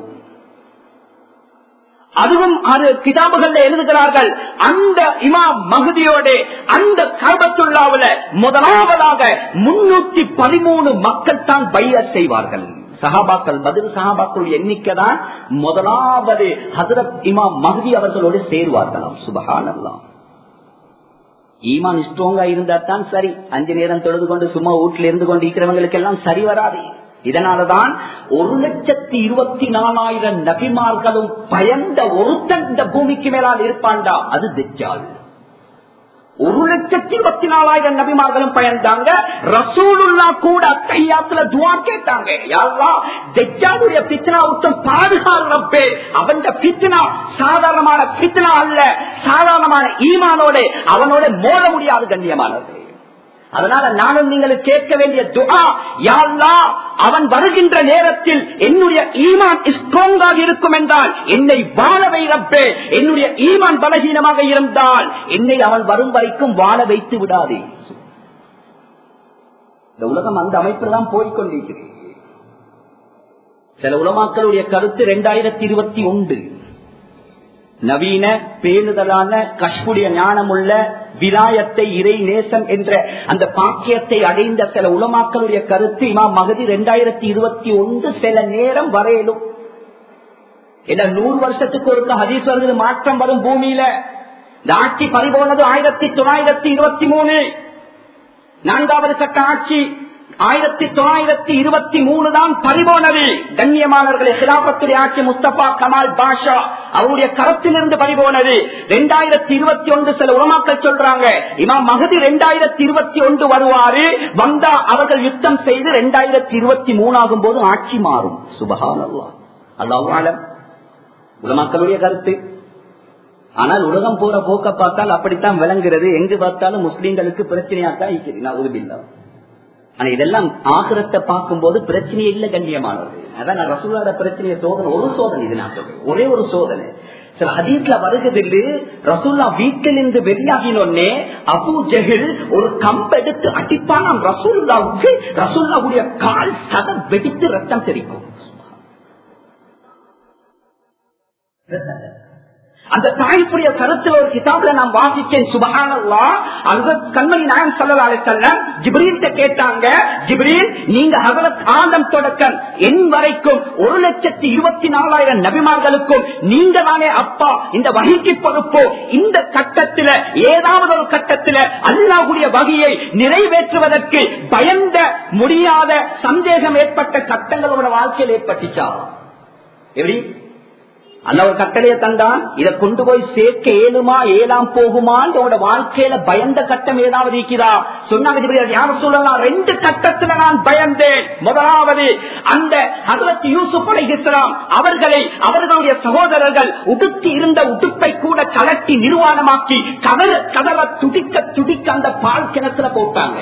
அதுவும் அது கிதாபுகள் எழுதுகிறார்கள். அந்த இமாம் மஹ்தியோடு அந்த கஅபத்துல்லாஹ்வுல முதலாவதாக முன்னூத்தி பதிமூணு மக்கள் தான் பைஅத் செய்வார்கள். சஹாபாக்கள், பதில் சஹாபாக்கள் எண்ணிக்கை தான் முதலாவது ஹஜ்ரத் இமாம் மஹ்தி அவர்களோடு சேருவார்களாம். சுபஹானல்லாஹ். ஈமான் ஸ்ட்ராங்கா இருந்தா தான் சரி. அஞ்சு நேரம் தொழுது கொண்டு சும்மா வீட்டில் இருந்து கொண்டு இருக்கிறவங்களுக்கு எல்லாம் சரி வராது. இதனாலதான் ஒரு லட்சத்தி இருபத்தி நாலாயிரம் நபிமார்களும் பயந்த ஒருத்தன் இந்த பூமிக்கு மேலால் இருப்பான்டா, அது தெஜ்ஜால். ஒரு லட்சத்தி இருபத்தி நாலாயிரம் நபிமார்களும் பயந்தாங்க. ரசூலுல்லாஹ் கூட கையாத்துல துஆ கேட்டாங்க, யா அல்லாஹ் தெஜ்ஜாலுடைய ஃபித்னா விட்டு பாதுகாப்பே. அவன் ஃபித்னா சாதாரணமான ஃபித்னா அல்ல, சாதாரணமான ஈமானோட அவனோட மோத முடியாது கண்ணியமானது. அதனால நானும் நீங்கள் கேட்க வேண்டிய துஆ, யா அல்லாஹ் அவன் வருகின்ற நேரத்தில் என்னுடைய ஈமான் ஸ்ட்ராங்காக இருக்கும் என்றால் என்னை வாழ வை ரப்பே. என்னுடைய ஈமான் பலகீனமாக இருந்தால் என்னை அவன் வரும் வரைக்கும் வாழ வைத்து விடாதே. இந்த உலகம் அந்த அமைப்பில் தான் போய்கொண்டிருக்கிறது. சில உலமாக்களுடைய கருத்து இரண்டாயிரத்தி இருபத்தி ஒன்று நவீன பேணுதலான கஷ்புடைய ஞானமுள்ள விலாயத்தை இறை நேசம் என்ற அந்த பாக்கியத்தை அடைந்த சில உலமாக்களுடைய கருத்து, இமாம் மஹ்தி இரண்டாயிரத்தி இருபத்தி ஒன்று சில நேரம் வரையிலும் என்ன நூறு வருஷத்துக்கு ஒரு ஹதீஸ் வருது, மாற்றம் வரும் பூமியில. இந்த ஆட்சி பறிபோனது ஆயிரத்தி தொள்ளாயிரத்தி இருபத்தி மூணு நான்காவது கட்ட ஆட்சி ஆயிரத்தி தொள்ளாயிரத்தி இருபத்தி மூணு தான் பறிபோனது. கண்ணியமானவர்களே, கிலாபத்துடைய ஆட்சி முஸ்தபா கமால் பாஷா அவருடைய கரத்திலிருந்து பறிபோனது. இரண்டாயிரத்தி இருபத்தி ஒன்று சில உலமாக்கள் சொல்றாங்க இமாம் மஹ்தி இரண்டாயிரத்தி இருபத்தி ஒன்று வருவாரு, வந்தா அவர்கள் யுத்தம் செய்து இரண்டாயிரத்தி இருபத்தி மூணு ஆகும் போது ஆட்சி மாறும். சுபஹானல்லாஹ். அல்லாஹு அலம். உலமாக்களுடைய கருத்து. ஆனால் உலகம் போற போக்க பார்த்தால் அப்படித்தான் விளங்குகிறது. எங்கு பார்த்தாலும் முஸ்லீம்களுக்கு பிரச்சனையாத்தான் இருக்கிறது. நான் உறுதியில்லை. ஆனா இதெல்லாம் ஆகிரத்தை பார்க்கும் போது பிரச்சனையே இல்ல கண்ணியமானது. அதான் நான் ரசூலோட பிரச்சனைய சோதனை ஒரு சோதனை இது நான் சொல்றேன், ஒரே ஒரு சோதனை. சில ஹதீஸ்ல வருகிறது, ரசூல்லா வீட்டிலிருந்து வெளியாகினோடனே அபூ ஜஹில் ஒரு கம்பெடுத்து அடிப்பானாம் ரசூலுல்லாவுக்கு. ரசூலுல்லாவுடைய கால் சத வெடித்து ரத்தம் தெரிக்கும். அந்த தாய்ப்புடைய கருத்துல ஒரு கிதாப்ல நான் வாசிச்சேன். சுபஹானல்லாஹ். ஹஜ்ரத் கண்மணி நாயகம் ஸல்லல்லாஹு அலைஹி வஸல்லம் ஜிப்ரீல்கிட்ட கேட்டாங்க, ஜிப்ரீல் நீங்க ஹஜ்ரத் ஆதம் தொடக்கம் என் வரைக்கும் ஒரு லட்சத்தி இருபத்தி நாலாயிரம் நபிமார்களுக்கும் நீங்க தானே அப்பா, இந்த வஹீக்கு பொறுப்போ, இந்த கட்டத்துல ஏதாவது ஒரு கட்டத்துல அல்லாஹ்வுடைய வஹீயை நிறைவேற்றுவதற்கு பயந்த முடியாத சந்தேகம் ஏற்பட்ட கட்டங்களோட வாழ்க்கையில் ஏற்பட்டுச்சா? எப்படி அல்ல ஒரு கட்டளையை தந்தான், இதை கொண்டு போய் சேர்க்க ஏழுமா ஏலாம் போகுமான்னு வாழ்க்கையில பயந்த கட்டம் ஏதாவது இருக்கிறா? சொன்னாங்க, யார சொல்லலாம், ரெண்டு கட்டத்துல நான் பயந்தேன். முதலாவது அந்த ஹஜ்ரத் யூசுப் அலைஹிஸ்ஸலாம் அவர்களை அவர்களுடைய சகோதரர்கள் உடுத்தி இருந்த உடுப்பை கூட கலட்டி நிர்வாணமாக்கி கதற கதற துடிக்க துடிக்க அந்த பால் கிணத்துல போட்டாங்க.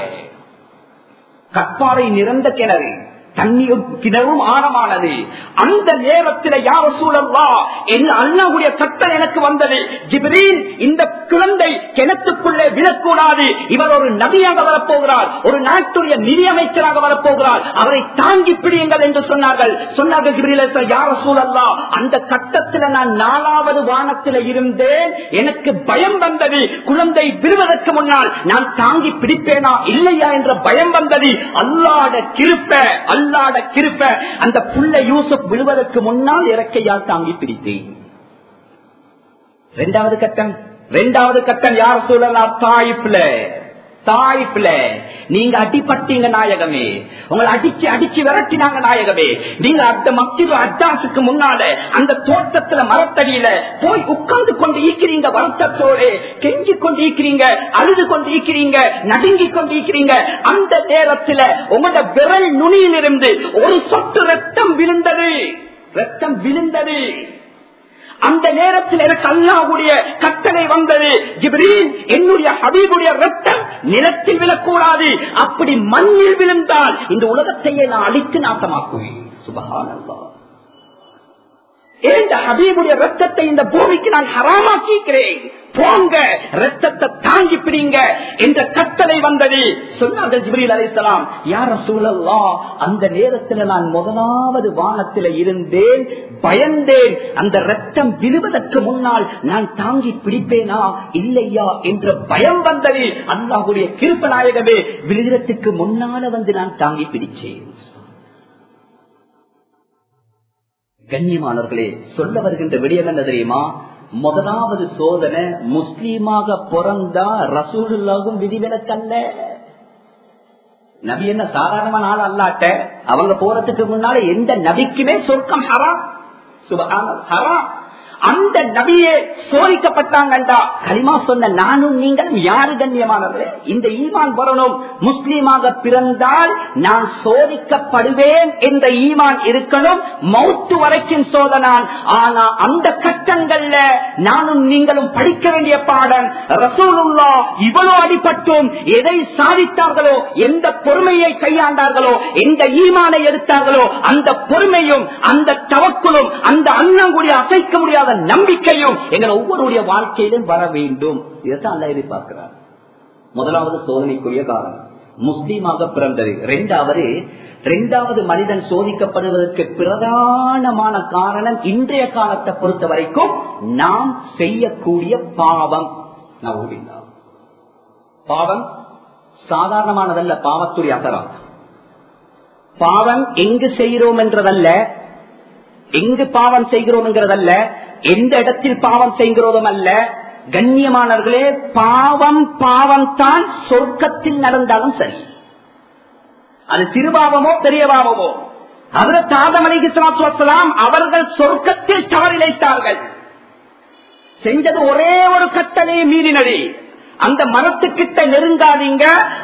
கற்பாறை நிறந்த கிணறு, தண்ணீர் கிணறும் ஆழமானது. அந்த நேரத்தில் யா ரசூலல்லாஹ் என்று அல்லாஹ்வுடைய கட்டளை எனக்கு வந்தது, ஜிப்ரீல் இந்த குழந்தை கிணத்துக்குள்ளே விழக்கூடாது, இவர் ஒரு நபியாக வரப்போகிறார், ஒரு நாட்டுடைய நிதியமைச்சராக வரப்போகிறார், அவரை தாங்கி பிடியுங்கள் என்று சொன்னார்கள். சொன்னார்கள் ஜிப்ரீல் யா ரசூலல்லாஹ், அந்த கட்டத்தில் நான் நாலாவது வானத்தில் இருந்தேன், எனக்கு பயம் வந்தது, குழந்தை விழுவதற்கு முன்னால் நான் தாங்கி பிடிப்பேனா இல்லையா என்ற பயம் வந்தது. அல்லாஹ்வுடைய கிருபை அல்லாட கிருபை, அந்த புள்ள யூசுப் விழுவதற்கு முன்னால் இறக்கையால் தாங்கி பிடித்தேன். இரண்டாவது கட்டம் இரண்டாவது கட்டம் யார் சொல்லலாம்? தாயிப்ல தாயிப்ல நீங்க அடிப்பட்டீங்க நாயகமே, உங்களை அடிச்சு அடிச்சு விரட்டினாங்க நாயகமே. நீங்க அந்த மஸ்ஜித் அத்தாசுக்கு முன்னால அந்த தோட்டத்துல மரத்தடியில போய் உட்கார்ந்து கொண்டு ஈக்கிறீங்க, வருத்தத்தோடு கெஞ்சி கொண்டு ஈக்கிறீங்க, அழுது கொண்டு ஈக்கிறீங்க, நடுங்கி கொண்டு ஈக்கிறீங்க. அந்த நேரத்துல உங்களோட விரல் நுனியிலிருந்து ஒரு சொட்டு ரத்தம் விழுந்தது, ரத்தம் விழுந்தது. அந்த நேரத்தில் எனக்கு அல்லாஹ்வுடைய கட்டளை வந்தது, ஜிப்ரீல் என்னுடைய ஹபீபுடைய ரத்தம் நிலத்தில் விழக்கூடாது, அப்படி மண்ணில் விழுந்தால் இந்த உலகத்தையே நான் அழித்து நாசமாக்குவேன். சுப்ஹானல்லாஹ். இந்த ஹபீபுடைய ரத்தத்தை இந்த பூமிக்கு நான் ஹராமாக்கிறேன், போங்க ரத்தத்தை தாங்கி பிடிங்க என்ற கட்டளை வந்தது. சொன்னார்கள் ஜிப்ரீல் அலைஹிஸ்ஸலாம், யா ரசூலல்லாஹ், அந்த நேரத்தில் நான் முதலாவது வானத்தில் இருந்தேன், பயந்தேன், அந்த ரத்தம் விழுவதற்கு முன்னால் நான் தாங்கி பிடிப்பேனா இல்லையா என்ற பயம் வந்தது. அல்லாஹ்வுடைய கிருபை நாயகமே, விழுகிறதுக்கு முன்னால வந்து நான் தாங்கி பிடிச்சேன். கண்ணியமானவர்களே, சொல்ல வருகின்ற விடயம் என்ன தெரியுமா? முதலாவது சோதனை முஸ்லீமாக பிறந்தா ரசூலுல்லாஹும் விதிவிலக்கல்ல. நபி என்ன சாதாரணமான ஆள் அல்லாட்ட, அவங்க போறதுக்கு முன்னால எந்த நபிக்குமே சொர்க்கம் ஹராம். சுப்ஹானல்லாஹ், ஹராம். அந்த நபியே சோதிக்கப்பட்டாங்கண்டா களிமா சொன்ன நானும் நீங்களும் யாரு கண்ணியமானவர்களே? இந்த ஈமான் வரணும். முஸ்லீமாக பிறந்தால் நான் சோதிக்கப்படுவேன் என்ற ஈமான் இருக்கணும், மௌத்து வரைக்கும் சோதனான். ஆனா அந்த கட்டங்கள்ல நானும் நீங்களும் படிக்க வேண்டிய பாடம், ரசூலுல்லாஹ் இவ்வளவு அடிபட்டும் எதை சாதித்தார்களோ, எந்த பொறுமையை கையாண்டார்களோ, எந்த ஈமானை எடுத்தார்களோ, அந்த பொறுமையும் அந்த தவக்குலும் அந்த அண்ணங்குடி அசைக்க முடியாத நம்பிக்கையும் எங்கள் ஒவ்வொருடைய வாழ்க்கையிலும் வர வேண்டும். இதைத்தான் அல்லாஹ் எதிர்பார்க்கிறார். முதலாவது சோதனைக்குரிய காரணம் முஸ்லீமாக பிறந்தது. இரண்டாவது இரண்டாவது மனிதன் சோதிக்கப்படுவதற்கு பிரதானமான காரணம் இன்றைய காலத்தை பொறுத்த வரைக்கும் நாம் செய்யக்கூடிய பாவம். பாவம் சாதாரணமானதல்ல, பாவத்துடைய அகரம். பாவம் எங்கு செய்கிறோம் என்றதல்ல, எங்கு பாவம் செய்கிறோம் என்கிறதல்ல, எந்த இடத்தில் பாவம் செய்கிறோம் அல்ல. கண்ணியமானவர்களே, பாவம் பாவம் தான் சொர்க்கத்தில் நடந்தாலும் சரி, அது சிறுபாவமோ பெரிய பாவமோ. ஹஜ்ரத் ஆதம் அலைஹிஸ்ஸலாத்து வஸ்ஸலாம் அவர்கள் சொர்க்கத்தில் தவறிழைத்தார்கள். செஞ்சது ஒரே ஒரு கட்டளையை மீறினது. அந்த மரத்துக்கிட்ட நெருங்காதீங்க,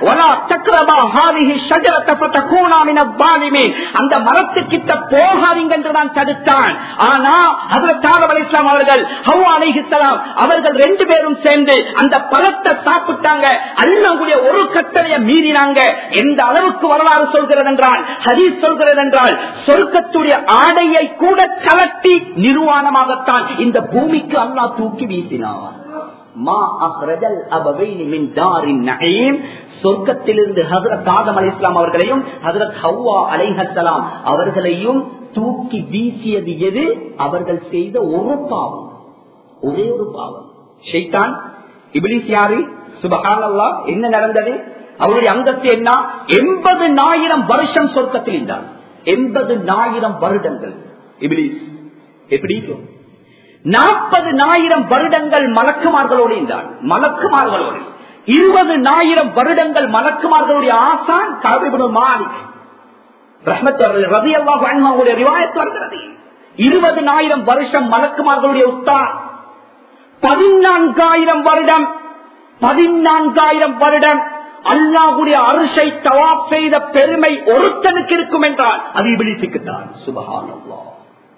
அந்த மரத்துக்கிட்ட போகாதீங்க என்று நான் தடுத்தான். ஆனா ஹஜ்ரத் ஆதம் அலைஹிஸ்ஸலாம் அவர்கள் ஹவ்வா அலைஹிஸ்ஸலாம் அவர்கள் ரெண்டு பேரும் சேர்ந்து அந்த பழத்தை சாப்பிட்டாங்க. அல்லாஹ்வுடைய ஒரு கட்டளையை மீறினாங்க. எந்த அளவுக்கு வரலாறு சொல்கிறது என்றால், ஹதீஸ் சொல்கிறது என்றால், சொர்க்கத்துடைய ஆடையை கூட கலட்டி நிர்வாணமாகத்தான் இந்த பூமிக்கு அல்லாஹ் தூக்கி வீசினார். சொர்க்கத்திலிருந்து ஹஜ்ரத் ஆதம் அலைஹிஸ்ஸலாம் அவர்களையும் ஹஜ்ரத் ஹவ்வா அலைஹிஸ்ஸலாம் அவர்களையும் தூக்கி வீசியது எது? அவர்கள் செய்த ஒரு பாவம், ஒரே ஒரு பாவம். ஷைத்தான், இப்லீஸ் யாரு? சுப்ஹானல்லாஹ். என்ன நடந்தது? அவருடைய அங்கத்து என்ன? எண்பது ஆயிரம் வருஷம் சொர்க்கத்தில் இருந்தார். எண்பது ஆயிரம் வருடங்கள் இப்லீஸ். எப்படி? நாற்பது ஆயிரம் வருடங்கள் மலக்குமார்களோடு இருந்தார். மலக்குமார்களோடு இருபது ஆயிரம் வருடங்கள் மலக்குமார்களுடைய ஆசான் கஅப் இப்னு மாலிக் ரலியல்லாஹு அன்ஹு ரிவாயத் வருகிறது. இருபது ஆயிரம் வருஷம் மலக்குமார்களுடைய உஸ்தாத். பதினான்காயிரம் வருடம் பதினான்காயிரம் வருடம் அல்லாஹ்வுடைய அர்ஷை தவாப் செய்த பெருமை ஒருத்தனுக்கு இருக்கும் என்றால் அது இப்லீஸுக்கு தான். சுப்ஹானல்லாஹ்.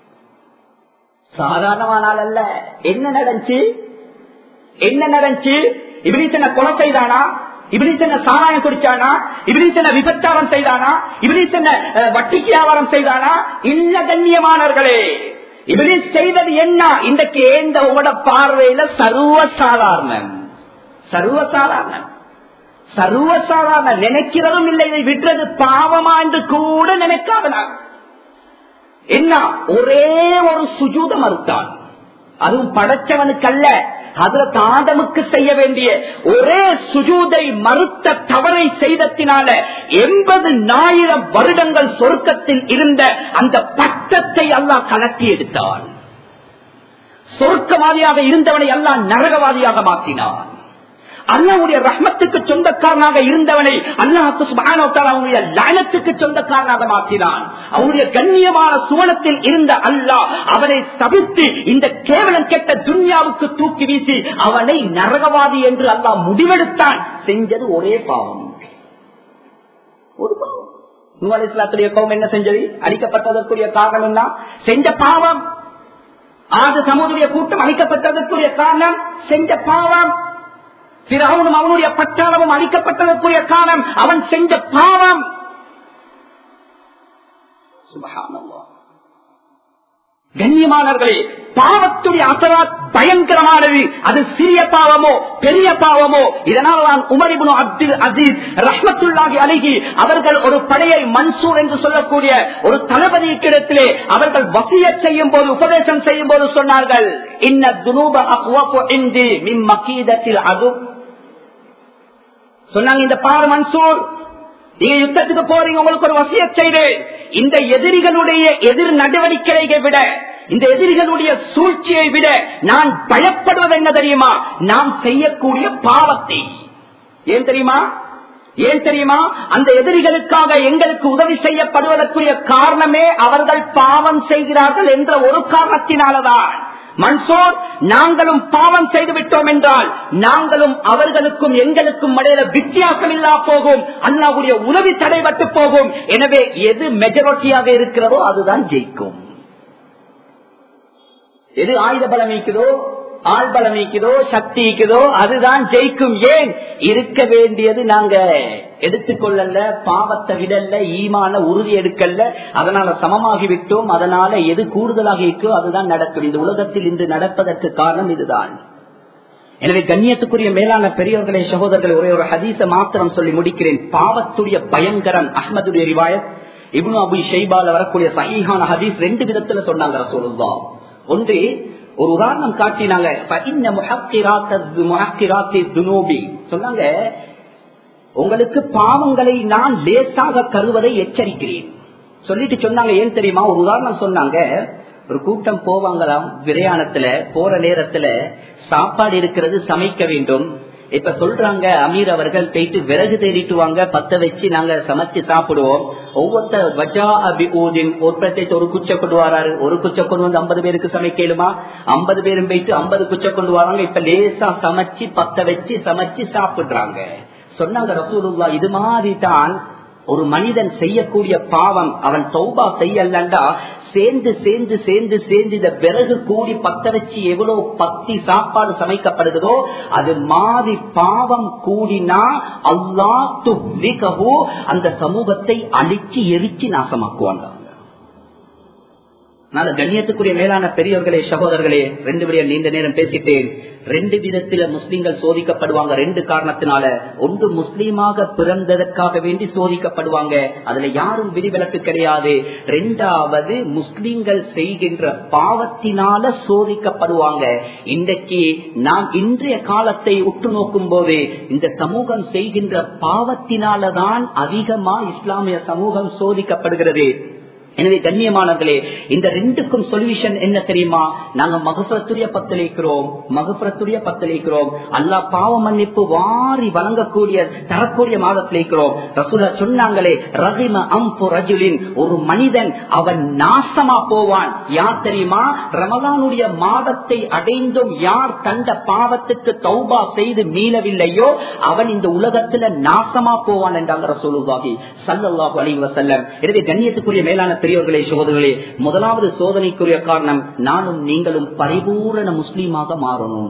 சாதாரணமான அல்ல. என்ன நடந்துச்சு? என்ன நடந்துச்சு? இப்லீஸ் என்ன கொலை செய்தானா? இப்லீஸ் என்ன சாராயம் குடிச்சானா? இப்லீஸ் என்ன விபச்சாரம் செய்தானா? இப்லீஸ் என்ன வட்டிக்கு வியாபாரம் செய்தானா? இல்ல கண்ணியமானவர்களே, இப்லீஸ் செய்தது என்ன? இன்றைக்கு ஏந்த உங்களோட பார்வையில சர்வசாதாரணம். சர்வசாதாரணம் சர்வசாதாரண நினைக்கிறதும் இல்லை. இதை விடுறது பாவமா என்று கூட நினைக்காதனார். என்ன? ஒரே ஒரு சுஜூத மறுத்தான். அதுவும் படைச்சவனுக்கல்ல, ஹஜ்ரத் ஆதமுக்கு செய்ய வேண்டிய ஒரே சுஜூதை மறுத்த தவறை செய்ததினால எண்பது ஆயிரம் வருடங்கள் சொர்க்கத்தில் இருந்த அந்த பட்டத்தை அல்லாஹ் கலட்டி எடுத்தான். சொர்க்கவாதியாக இருந்தவனை அல்லாஹ் நரகவாதியாக மாற்றினான். அல்லாஹ்வுடைய ரஹ்மத்துக்கு சொந்தக்காரனாக இருந்தவனை அல்லாஹ் சுப்ஹானஹு வ தஆலா அவனுடைய லஅனத்துக்கு சொந்தக்காரனாக மாற்றினான். அவனுடைய கண்ணியமான சுவனத்தில் இருந்த அல்லாஹ் அவனை தவிர்த்து இந்த கேவலம் கெட்ட துன்யாவுக்கு தூக்கி வீசி அவனை நரகவாதி என்று அல்லாஹ் முடிவெடுத்தான். செஞ்சது ஒரே பாவம், ஒரு பாவம். நூஹ் அலைஹிஸ்ஸலாத்துடைய கௌம் என்ன செஞ்சது? அழிக்கப்பட்டதற்குரிய காரணம் என்ன? செஞ்ச பாவம். ஆது சமூகத்துடைய கூட்டம் அழிக்கப்பட்டதற்குரிய காரணம் செஞ்ச பாவம். ஃபிரௌனும் அவனுடைய பட்டாளமும் அழிக்கப்பட்டதற்குரிய காரணம் அவன் செஞ்ச பாவம். சுப்ஹானல்லாஹ். கண்ணியமானவர்களே, பாவத்துடைய அசராத் பயங்கரமானது. அது சிறிய பாவமோ பெரிய பாவமோ. இதனால் தான் உமர் இப்னு அப்துல் அசீஸ் ரஹ்மத்துல்லாஹி அலைஹி அவர்கள் ஒரு படையை மன்சூர் என்று சொல்லக்கூடிய ஒரு தளபதியிடத்திலே அவர்கள் வசியத் செய்யும் போது, உபதேசம் செய்யும் போது சொன்னார்கள், இன்ன துனூப அக்வஃபு இன்தி மின் மகீதத்தில் அது. சொன்னாங்க, இந்த பார் மன்சூர், நீங்க யுத்தத்துக்கு போறீங்க, உங்களுக்கு ஒரு வசியத் செய்து, இந்த எதிரிகளுடைய எதிர் நடவடிக்கையை விட, இந்த எதிரிகளுடைய சூழ்ச்சியை விட நான் பயப்படுவது என்ன தெரியுமா? நாம் செய்யக்கூடிய பாவத்தை. ஏன் தெரியுமா? ஏன் தெரியுமா? அந்த எதிரிகளுக்காக எங்களுக்கு உதவி செய்யப்படுவதற்குரிய காரணமே அவர்கள் பாவம் செய்கிறார்கள் என்ற ஒரு காரணத்தினாலதான். மன்சூர், நாங்களும் பாவம் செய்து விட்டோம் என்றால் நாங்களும் அவர்களுக்கும் எங்களுக்கும் இடையில வித்தியாசம் இல்லா போகும். அல்லாஹ்வுடைய உதவி தடைபட்டு போகும். எனவே எது மெஜாரிட்டியாக இருக்கிறதோ அதுதான் ஜெயிக்கும். எது ஆயுத பலம் இருக்குதோ, ஆள் பலம் இருக்குதோ, சக்தி இருக்குதோ அதுதான் ஜெயிக்கும். ஏன்? இருக்க வேண்டியது நாங்க எடுத்துக்கொள்ளல, பாவத்தை விடல, ஈமான உறுதி எடுக்கல, அதனால சமமாகி விட்டோம். அதனால எது கூடுதலாக இருக்கோ அதுதான் நடக்கும். இந்த உலகத்தில் இன்று நடப்பதற்கு காரணம் இதுதான். எனவே கண்ணியத்துக்குரிய மேலான பெரியவர்களே, சகோதரர்கள், ஒரே ஒரு ஹதீஸ மாத்திரம் சொல்லி முடிக்கிறேன். பாவத்துடைய பயங்கரம் அஹ்மதுடைய ரிவாயத், இப்னு அபூ ஷைபால வரக்கூடிய சஹீஹான ஹதீஸ் ரெண்டு விதத்துல சொன்னாங்க ரசூலுல்லாஹ். ஒன்று, ஒரு உதாரணம் காட்டினாங்க. சொன்னாங்க, உங்களுக்கு பாவங்களை நான் லேசாக கருவதை எச்சரிக்கிறேன் சொல்லிட்டு சொன்னாங்க. ஏன் தெரியுமா? ஒரு உதாரணம் சொன்னாங்க. ஒரு கூட்டம் போவாங்களாம், பிரயாணத்துல போற நேரத்துல சாப்பாடு இருக்கிறது, சமைக்க வேண்டும். இப்ப சொல்றாங்க அமீர் அவர்கள் போயிட்டு விறகு தேடிட்டு வாங்க, பத்த வச்சு நாங்க சமைச்சு சாப்பிடுவோம். ஒவ்வொருத்தர் வஜா அபிஊதின் ஒருத்தர் ஒரு குச்சை கொண்டு வராரு, ஒரு குச்சை கொண்டு வந்து ஐம்பது பேருக்கு சமைக்கலுமா, ஐம்பது பேரும் போயிட்டு ஐம்பது குச்சை கொண்டு வராங்க. இப்ப லேசா சமைச்சு பத்த வச்சு சமைச்சு சாப்பிடுறாங்க. சொன்னாங்க ரசூலுல்லாஹ், இது மாதிரி தான் ஒரு மனிதன் செய்யக்கூடிய பாவம் அவன் தௌபா செய்யலண்டா சேர்ந்து சேர்ந்து சேர்ந்து சேர்ந்து இந்த விறகு கூடி பத்த வச்சு எவ்வளவு பத்தி சாப்பாடு சமைக்கப்படுகிறதோ அது மாதிரி பாவம் கூடினா அல்லாஹ் துஹ்லிகஹு அந்த சமூகத்தை அழிச்சு எரிச்சு நாசமாக்குவாங்க. நான் கண்ணியத்துக்குரிய மேலான பெரியவர்களே சகோதரர்களே, ரெண்டு விடயம் நீண்ட நேரம் பேசிட்டேன். ரெண்டு விதத்தில முஸ்லிம்கள் சோதிக்கப்படுவாங்க. ரெண்டு காரணத்தினால. ஒன்று முஸ்லீமாக பிறந்ததற்காக வேண்டி சோதிக்கப்படுவாங்க, அதுல யாரும் விதிவிலக்கு கிடையாது. ரெண்டாவது முஸ்லிம்கள் செய்கின்ற பாவத்தினால சோதிக்கப்படுவாங்க. இன்றைக்கு நாம் இன்றைய காலத்தை உற்று நோக்கும் போது இந்த சமூகம் செய்கின்ற பாவத்தினாலதான் அதிகமா இஸ்லாமிய சமூகம் சோதிக்கப்படுகிறது. எனவே கண்ணியமானவர்களே, இந்த ரெண்டுக்கும் சொல்யூஷன் என்ன தெரியுமா? நாங்க மகஃபிரத்துடைய பத்தளிக்கிறோம், மகஃபிரத்துடைய பத்தளிக்கிறோம். அல்லாஹ் பாவ மன்னிப்பு வாரி வழங்கக்கூடிய தரக்கூடிய மாதத்தில் இருக்கிறோம். ரசூலுல்லாஹ் சொன்னாங்களே, ரஹிம அம்பு ரஜுலின், ஒரு மனிதன் அவன் நாசமா போவான். யார் தெரியுமா? ரமலானுடைய மாதத்தை அடைந்தும் யார் தந்த பாவத்துக்கு தௌபா செய்து மீளவில்லையோ அவன் இந்த உலகத்துல நாசமா போவான் என்றாங்க ரசூலுல்லாஹி ஸல்லல்லாஹு அலைஹி வஸல்லம். எனவே கண்ணியத்துக்குரிய மேலான பெரியவர்களே சகோதரர்களே, முதலாவது சோதனைக்குரிய காரணம் நானும் நீங்களும் பரிபூரண முஸ்லீமாக மாறணும்,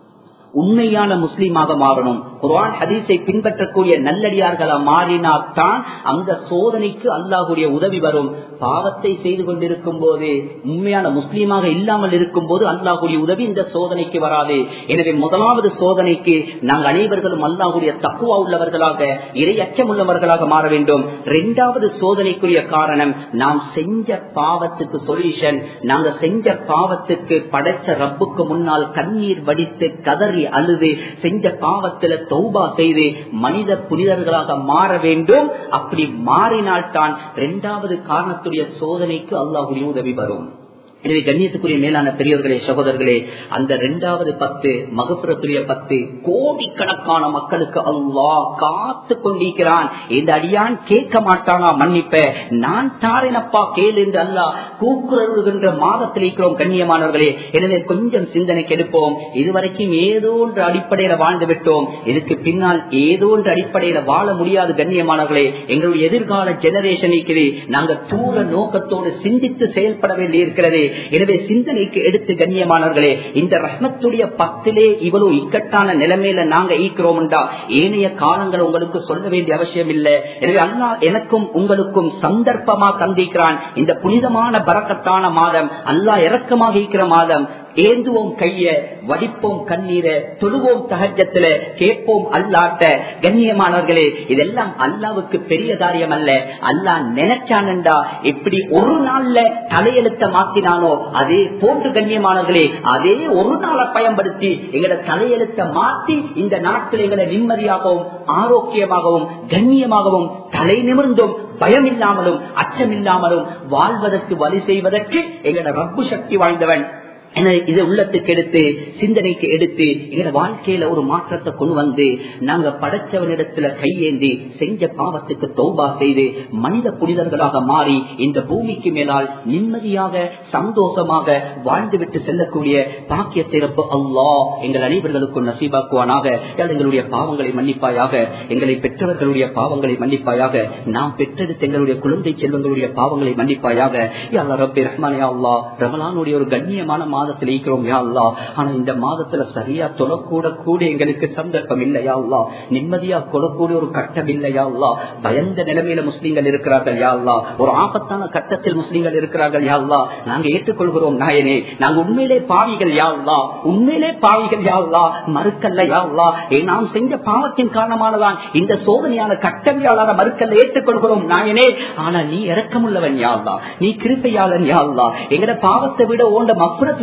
உண்மையான முஸ்லீமாக மாறணும். குர்ஆன் ஹதீஸை பின்பற்றக்கூடிய நல்லடியார்களா மாறினால்தான் அந்த சோதனைக்கு அல்லாஹ்வுடைய உதவி வரும். பாவத்தை செய்து கொண்டிருக்கும் போது உண்மையான முஸ்லீமாக இல்லாமல் இருக்கும் போது அல்லாஹ்வுடைய உதவி இந்த சோதனைக்கு வராது. எனவே முதலாவது சோதனைக்கு நாங்கள் அனைவர்களும் அல்லாஹ்வுடைய தக்வா உள்ளவர்களாக, இறை அச்சம் உள்ளவர்களாக மாற வேண்டும். இரண்டாவது சோதனைக்குரிய காரணம் நாம் செஞ்ச பாவத்துக்கு சொல்யூஷன், நாங்க செஞ்ச பாவத்துக்கு படைச்ச ரப்புக்கு முன்னால் கண்ணீர் வடித்து கதறி அழுது செஞ்ச பாவத்துல தௌபா செய்து மனித புனிதர்களாக மாற வேண்டும். அப்படி மாறினால்தான் இரண்டாவது காரணத்துடைய சோதனைக்கு அல்லாஹ்வுடைய உதவி வரும். எனவே கண்ணியத்துக்குரிய மேலான பெரியவர்களே சகோதரர்களே, அந்த இரண்டாவது பத்து மகஃபிரத்துடைய பத்து கோடிக்கணக்கான மக்களுக்கு அல்லாஹ் காத்து கொண்டிருக்கிறான். இந்த அடியான் கேட்க மாட்டானா மன்னிப்ப, நான் தாரேனப்பா கேளு என்று அல்லாஹ் கூக்குரல்கின்ற மாதத்தில் இருக்கிறோம் கண்ணியமானவர்களே. எனவே கொஞ்சம் சிந்தனைக்கு எடுப்போம். இதுவரைக்கும் ஏதோ ஒன்று அடிப்படையில வாழ்ந்து விட்டோம், இதுக்கு பின்னால் ஏதோ ஒன்று அடிப்படையில வாழ முடியாது கண்ணியமானவர்களே. எங்களுடைய எதிர்கால ஜெனரேஷன் இருக்கிறது, நாங்க தூர நோக்கத்தோடு சிந்தித்து செயல்பட வேண்டி இருக்கிறது. எனவே சிந்தனைக்கு எடுத்து கண்ணியமானவர்களே, இந்த ரஹ்மத்துடைய பத்திலே இவ்வளவு இக்கட்டான நிலைமையில நாங்க ஈக்கிறோம் என்றா ஏனைய காலங்கள் உங்களுக்கு சொல்ல வேண்டிய அவசியம் இல்லை. எனவே அல்லாஹ் எனக்கும் உங்களுக்கும் சந்தர்ப்பமா தந்திக்கிறான். இந்த புனிதமான பரக்கத்தான மாதம், அல்லாஹ் இரக்கமாக இருக்கிற மாதம். ஏந்துவோம் கைய, வடிப்போம் கண்ணீரை, தொழுவோம் தஹஜ்ஜத்துல, கேட்போம் அல்லாட்ட. கண்ணியமானவர்களே, இதெல்லாம் அல்லாவுக்கு பெரிய காரியம் அல்ல. அல்லாஹ் நினைச்சானண்டா எப்படி ஒரு நாள்ல தலையெழுத்த மாத்தினானோ அதே போன்று கண்ணியமானவர்களே, அதே ஒரு நாளை பயன்படுத்தி எங்களை தலையெழுத்த மாற்றி இந்த நாட்டில் எங்களை நிம்மதியாகவும் ஆரோக்கியமாகவும் கண்ணியமாகவும் தலை நிமிர்ந்தும் பயம் இல்லாமலும் அச்சமில்லாமலும் வாழ்வதற்கு வழி செய்வதற்கு எங்களோட ரப்பு சக்தி வாய்ந்தவன். இதை உள்ளத்துக்கு எடுத்து சிந்தனைக்கு எடுத்து எங்களோட வாழ்க்கையில ஒரு மாற்றத்தை கொண்டு வந்து நாங்க படைச்சவனிடத்துல கையேந்தி செஞ்ச பாவத்துக்கு தௌபா செய்து மனித புனிதர்களாக மாறி இந்த பூமிக்கு மேலால் நிம்மதியாக சந்தோஷமாக வாழ்ந்துவிட்டு செல்லக்கூடிய பாக்கியத்தை ரப்பு அல்லாஹ் எங்கள் அனைவர்களுக்கும் நசீபாக்குவானாக. எங்களுடைய பாவங்களை மன்னிப்பாயாக, எங்களை பெற்றவர்களுடைய பாவங்களை மன்னிப்பாயாக, நாம் பெற்றெடுத்த எங்களுடைய குழந்தை செல்வங்களுடைய பாவங்களை மன்னிப்பாயாக. யா ரப்பி ரஹ்மானே அல்லாஹ், ரமலானுடைய ஒரு கண்ணியமான மாதத்தில் இருக்கிறோம் யா அல்லாஹ். ஆனா இந்த மாதத்துல சரியா தொழக்கூட கூட எங்களுக்கு சந்தர்ப்பம் இல்லையா அல்லாஹ், நிம்மதியா கொள்ளக்கூடிய ஒரு கட்டம் இல்லையா அல்லாஹ். பயந்த நிலைமையில முஸ்லீம்கள் இருக்கிறார்கள் யா அல்லாஹ், ஒரு ஆபத்தான கட்டத்தில் முஸ்லீம்கள் இருக்கிறார்கள் யா அல்லாஹ். நாங்க ஏற்றுக்கொள்கிறோம் நாயனே, நாங்க உண்மையிலே பாவிகள் யா அல்லாஹ், உண்மையிலே பாவிகள் யா அல்லாஹ், மறுக்கல்ல யா அல்லாஹ். நாம் செஞ்ச பாவத்தின் காரணமானதான் இந்த சோதனையான கட்டம் யா அல்லாஹ், மறுக்கல்ல ஏற்றுக்கொள்கிறோம் நாயனே. ஆனா நீ இரக்கமுள்ளவன் யா அல்லாஹ், நீ கிருபையாளன் யா அல்லாஹ். எங்கட பாவத்தை விட ஓண்ட மஃபிரத்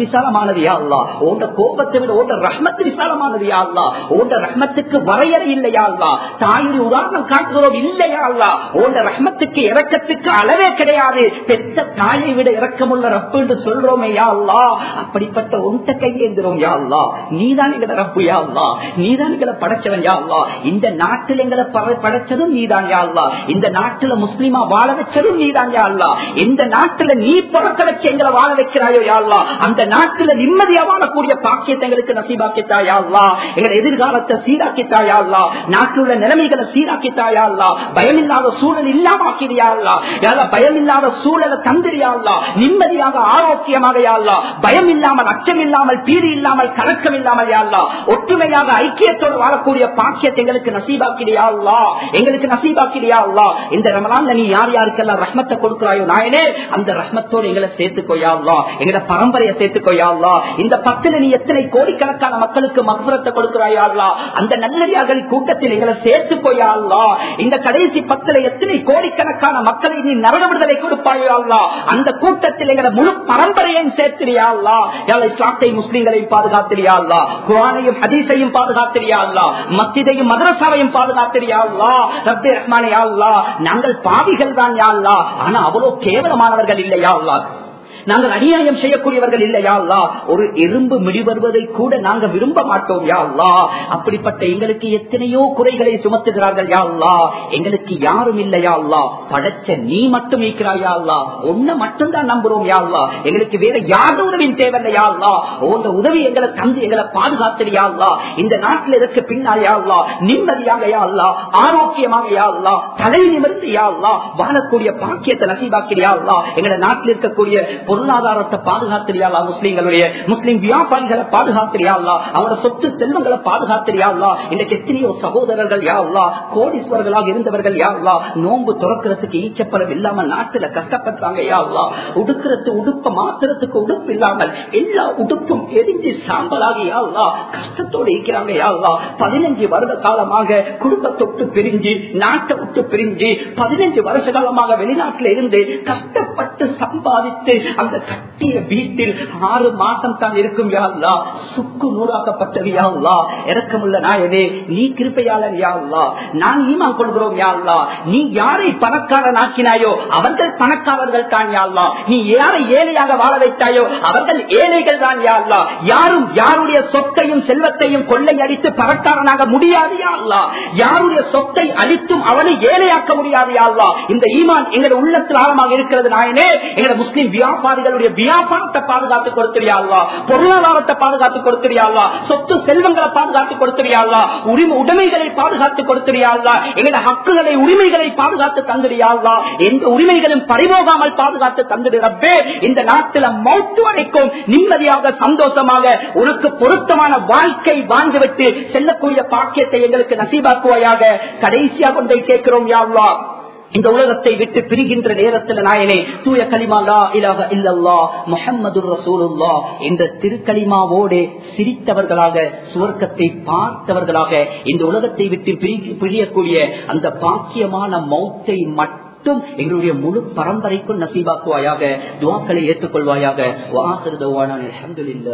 விசாலமானது யா அல்லாஹ். உன்ட கோபத்தை விட உன்ட ரஹ்மத்து விசாலமானது யா அல்லாஹ். உன்ட ரஹ்மத்துக்கு வரையறை இல்லையா அல்லாஹ். தாயுடைய உதாரணம் காட்டுகிறோம் இல்லையா அல்லாஹ். உன்ட ரஹ்மத்துக்கு இரக்கத்துக்கு அளவே கிடையாது. பெற்ற தாயை விட இரக்கமுள்ள ரப்பு என்று சொல்றோமே யா அல்லாஹ். அப்படிப்பட்ட உன்ட கையேந்திரோம் யா அல்லாஹ். நீதான் எங்களை ரப்பு யா அல்லாஹ். நீதான் எங்களை படைச்சவன் யா அல்லாஹ். இந்த நாட்டில் எங்களை படைச்சதும் நீதான் யா அல்லாஹ். இந்த நாட்டுல முஸ்லிமா வாழ வச்சதும் நீதான் யா அல்லாஹ். இந்த நாட்டுல நீ பிறக்க வச்சு எங்களை வாழ வைக்கிறாயோ யா அல்லாஹ். அந்த நாட்டுல நிம்மதியா வாழக்கூடிய பாக்கியத்தை எங்களுக்கு நசீபாக்கித்தா யா அல்லாஹ். எங்களை எதிர்காலத்தை சீராக்கித்தா யா அல்லாஹ். நாட்டில் உள்ள நிலைமைகளை சீராக்கித்தா யா அல்லாஹ். பயமில்லாத சூழல் இல்லாம ஆக்கிறியா அல்லாஹ். யா அல்லாஹ் பயமில்லாத சூழலை தந்திரியா அல்லாஹ். நிம்மதியாக ஆரோக்கியமாக யா அல்லாஹ். பயம் இல்லாமல் அச்சம் இல்லாமல் பீதி இல்லாமல் கலக்கம் இல்லாமல் யா அல்லாஹ். ஒற்றுமையாக ஐக்கியத்தோடு வாழக்கூடிய பாக்கியத்தை எங்களுக்கு நசீபாக்கிறியா அல்லாஹ். எங்களுக்கு நசீபாக்கிறியா அல்லாஹ். இந்த ரமலான்ல நீ யார் யாருக்கெல்லாம் ரஹ்மத்தை கொடுக்கிறாயோ நாயனே அந்த ரஹ்மத்தோடு எங்களை சேர்த்துக்கோயா அல்லாஹ். எங்களோட பரம்பரையை சேர்த்துக்கோயா அல்லாஹ். இந்த பத்துல நீ எத்தனை கோடிக்கணக்கான மக்களுக்கு மக்ஃபிரத்தை கொடுக்கிறாயா அல்லாஹ். அந்த நல்லடியார்கள் கூட்டத்தில் எங்களை சேர்த்துக்கோயா அல்லாஹ். இந்த கடைசி பத்துல எத்தனை கோடிக்கணக்கான மக்களை நீ நரக விடுதலை கொடுப்பாயோ அல்லாஹ். அந்த கூட்டத்தில் எங்களை முழு பரம்பரையையும் சேர்த்திரியா அல்லாஹ். இஸ்லாத்தை முஸ்லிம்களையும் பாதுகாத்திரியா அல்லாஹ். குர்ஆனையும் ஹதீஸையும் பாதுகாத்திரியா அல்லாஹ். மஸ்ஜிதையும் மதரசாவையும் பாதுகாத்திரியா அல்லாஹ். ரப்பே ரஹ்மானே யா அல்லாஹ். நாங்கள் பாவிகள் தான் யா அல்லாஹ். ஆனா அவ்வளவு கேவலமானவர்கள் இல்லையா அல்லாஹ். நாங்கள் அநியாயம் செய்யக்கூடியவர்கள் இல்லையா அல்லாஹ். ஒரு எறும்பு மிடி வருவதை கூட நாங்கள் விரும்ப மாட்டோம் யா அல்லாஹ். அப்படிப்பட்ட எங்களுக்கு எத்தனையோ குறைகளை சுமத்துகிறார்கள் யா அல்லாஹ். எங்களுக்கு யாரும் இல்லையா அல்லாஹ். படைச்ச நீ மட்டும் இருக்கிறாயா அல்லாஹ். ஒன்ன மட்டும் தான் நம்புறோம் யா அல்லாஹ். எங்களுக்கு வேற யாரும் உதவியும் தேவையில்லை யா அல்லாஹ். உங்க உதவி எங்களை தந்து எங்களை பாதுகாத்திரியா அல்லாஹ். இந்த நாட்டில் இருக்க பின்னால் யா அல்லாஹ் நிம்மதியாக யா அல்லாஹ் ஆரோக்கியமாக யா அல்லாஹ் தலை நிமிர்ந்து யா அல்லாஹ் வாழக்கூடிய பாக்கியத்தை நசீபாக்கிறியா அல்லாஹ். எங்களை நாட்டில் இருக்கக்கூடிய பொருளாதாரத்தை பாதுகாத்திரியாளா. முஸ்லீம்களுடைய முஸ்லீம் வியாபாரிகளை பாதுகாத்திரியாளா. அவரோட சொத்து செல்வங்களை பாதுகாத்திரியாளா. இன்றைக்கு எத்தனையோ சகோதரர்கள் யாழ்லா கோடீஸ்வரர்களாக இருந்தவர்கள் யாழ்லா நோன்பு துறக்கிறதுக்கு ஈச்சப்படம் இல்லாம நாட்டுல கஷ்டப்பட்டாங்க யாழ்லா. உடுக்கிறது உடுப்ப மாத்திரத்துக்கு உடுப்பு இல்லாமல் எல்லா உடுப்பும் எரிஞ்சு சாம்பலாகி யாழ்லா கஷ்டத்தோடு இருக்கிறாங்க யாழ்லா. பதினஞ்சு வருட காலமாக குடும்பத்தொட்டு பிரிஞ்சு நாட்டை விட்டு பிரிஞ்சு பதினஞ்சு வருஷ காலமாக வெளிநாட்டில் இருந்து கஷ்டப்பட்டு சம்பாதித்து அந்த கட்டிய வீட்டில் ஆறு மாசம் தான் இருக்கும் யாழ்லா. சுக்கு நூறாக்கப்பட்டது யாழ்லா. இறக்கமுள்ள நாயனே நீ கிருபையாளர் யாழ்லா. நான் ஈமான் கொள்கிறோம் யாழ்லா. நீ யாரை பணக்காரன் ஆக்கினாயோ அவர்கள் பணக்காரர்கள் தான் யாழ்லா. நீ யாரை ஏழையாக வாழ வைத்தாயோ அவர்கள் ஏழைகள் தான் யாழ்லா. யாரும் யாருடைய சொத்தையும் செல்வத்தையும் கொள்ளை அடித்து பணக்காரனாக முடியாது யாழ்லா. யாருடைய சொத்தை அழித்தும் அவனை ஏழையாக்க முடியாது யாழ்லா. இந்த ஈமான் எங்களுடைய உள்ளத்தில் ஆழமாக இருக்கிறது நாயனே. எங்களுடைய முஸ்லிம் வியாபாரிகளுடைய வியாபாரத்தை பாதுகாத்து கொடுத்திரியாள்லா. பொருளாதாரத்தை பாதுகாத்து கொடுத்திரியாள்லா. சொத்து செல்வங்களை பாதுகாத்து கொடுத்திரியாள்லா. உரிமை உடைமைகளை பாதுகாத்து கொடுத்திரியாள்லா. எங்களுடைய ஹக்குகளை உரிமைகளை பாதுகாத்து தந்திரியாள்லா. எந்த உரிமைகளும் பறிபோகாமல் பாதுகாத்து தந்திரப்பே. இந்த நாட்டில் மௌத்து வரைக்கும் நிம்மதியாக சந்தோஷமாக உனக்கு பொருத்தமான வாழ்க்கை வாழ்ந்துவிட்டு செல்லக்கூடிய பாக்கியத்தை எங்களுக்கு நசீபாக்குவாயாக. கடைசியாக கொண்டே கேட்கிறோம் யாழ்லா. இந்த உலகத்தை விட்டு பிரிகின்ற நேரத்தில் நாயனே தூய கலிமா லா இலாஹ இல்லல்லாஹ் முஹம்மதுர் ரசூலுல்லாஹ் என்ற திருக்கலிமாவோடு சிரித்தவர்களாக சுவர்க்கத்தை பார்த்தவர்களாக இந்த உலகத்தை விட்டு பிரியக்கூடிய அந்த பாக்கியமான மௌத்தை மட்டும் எங்களுடைய முழு பரம்பரைக்குள் நசீபாக்குவாயாக. துஆக்களை ஏற்றுக்கொள்வாயாக. வஆகிரு தஅவானா அல்ஹம்துலில்லாஹ்.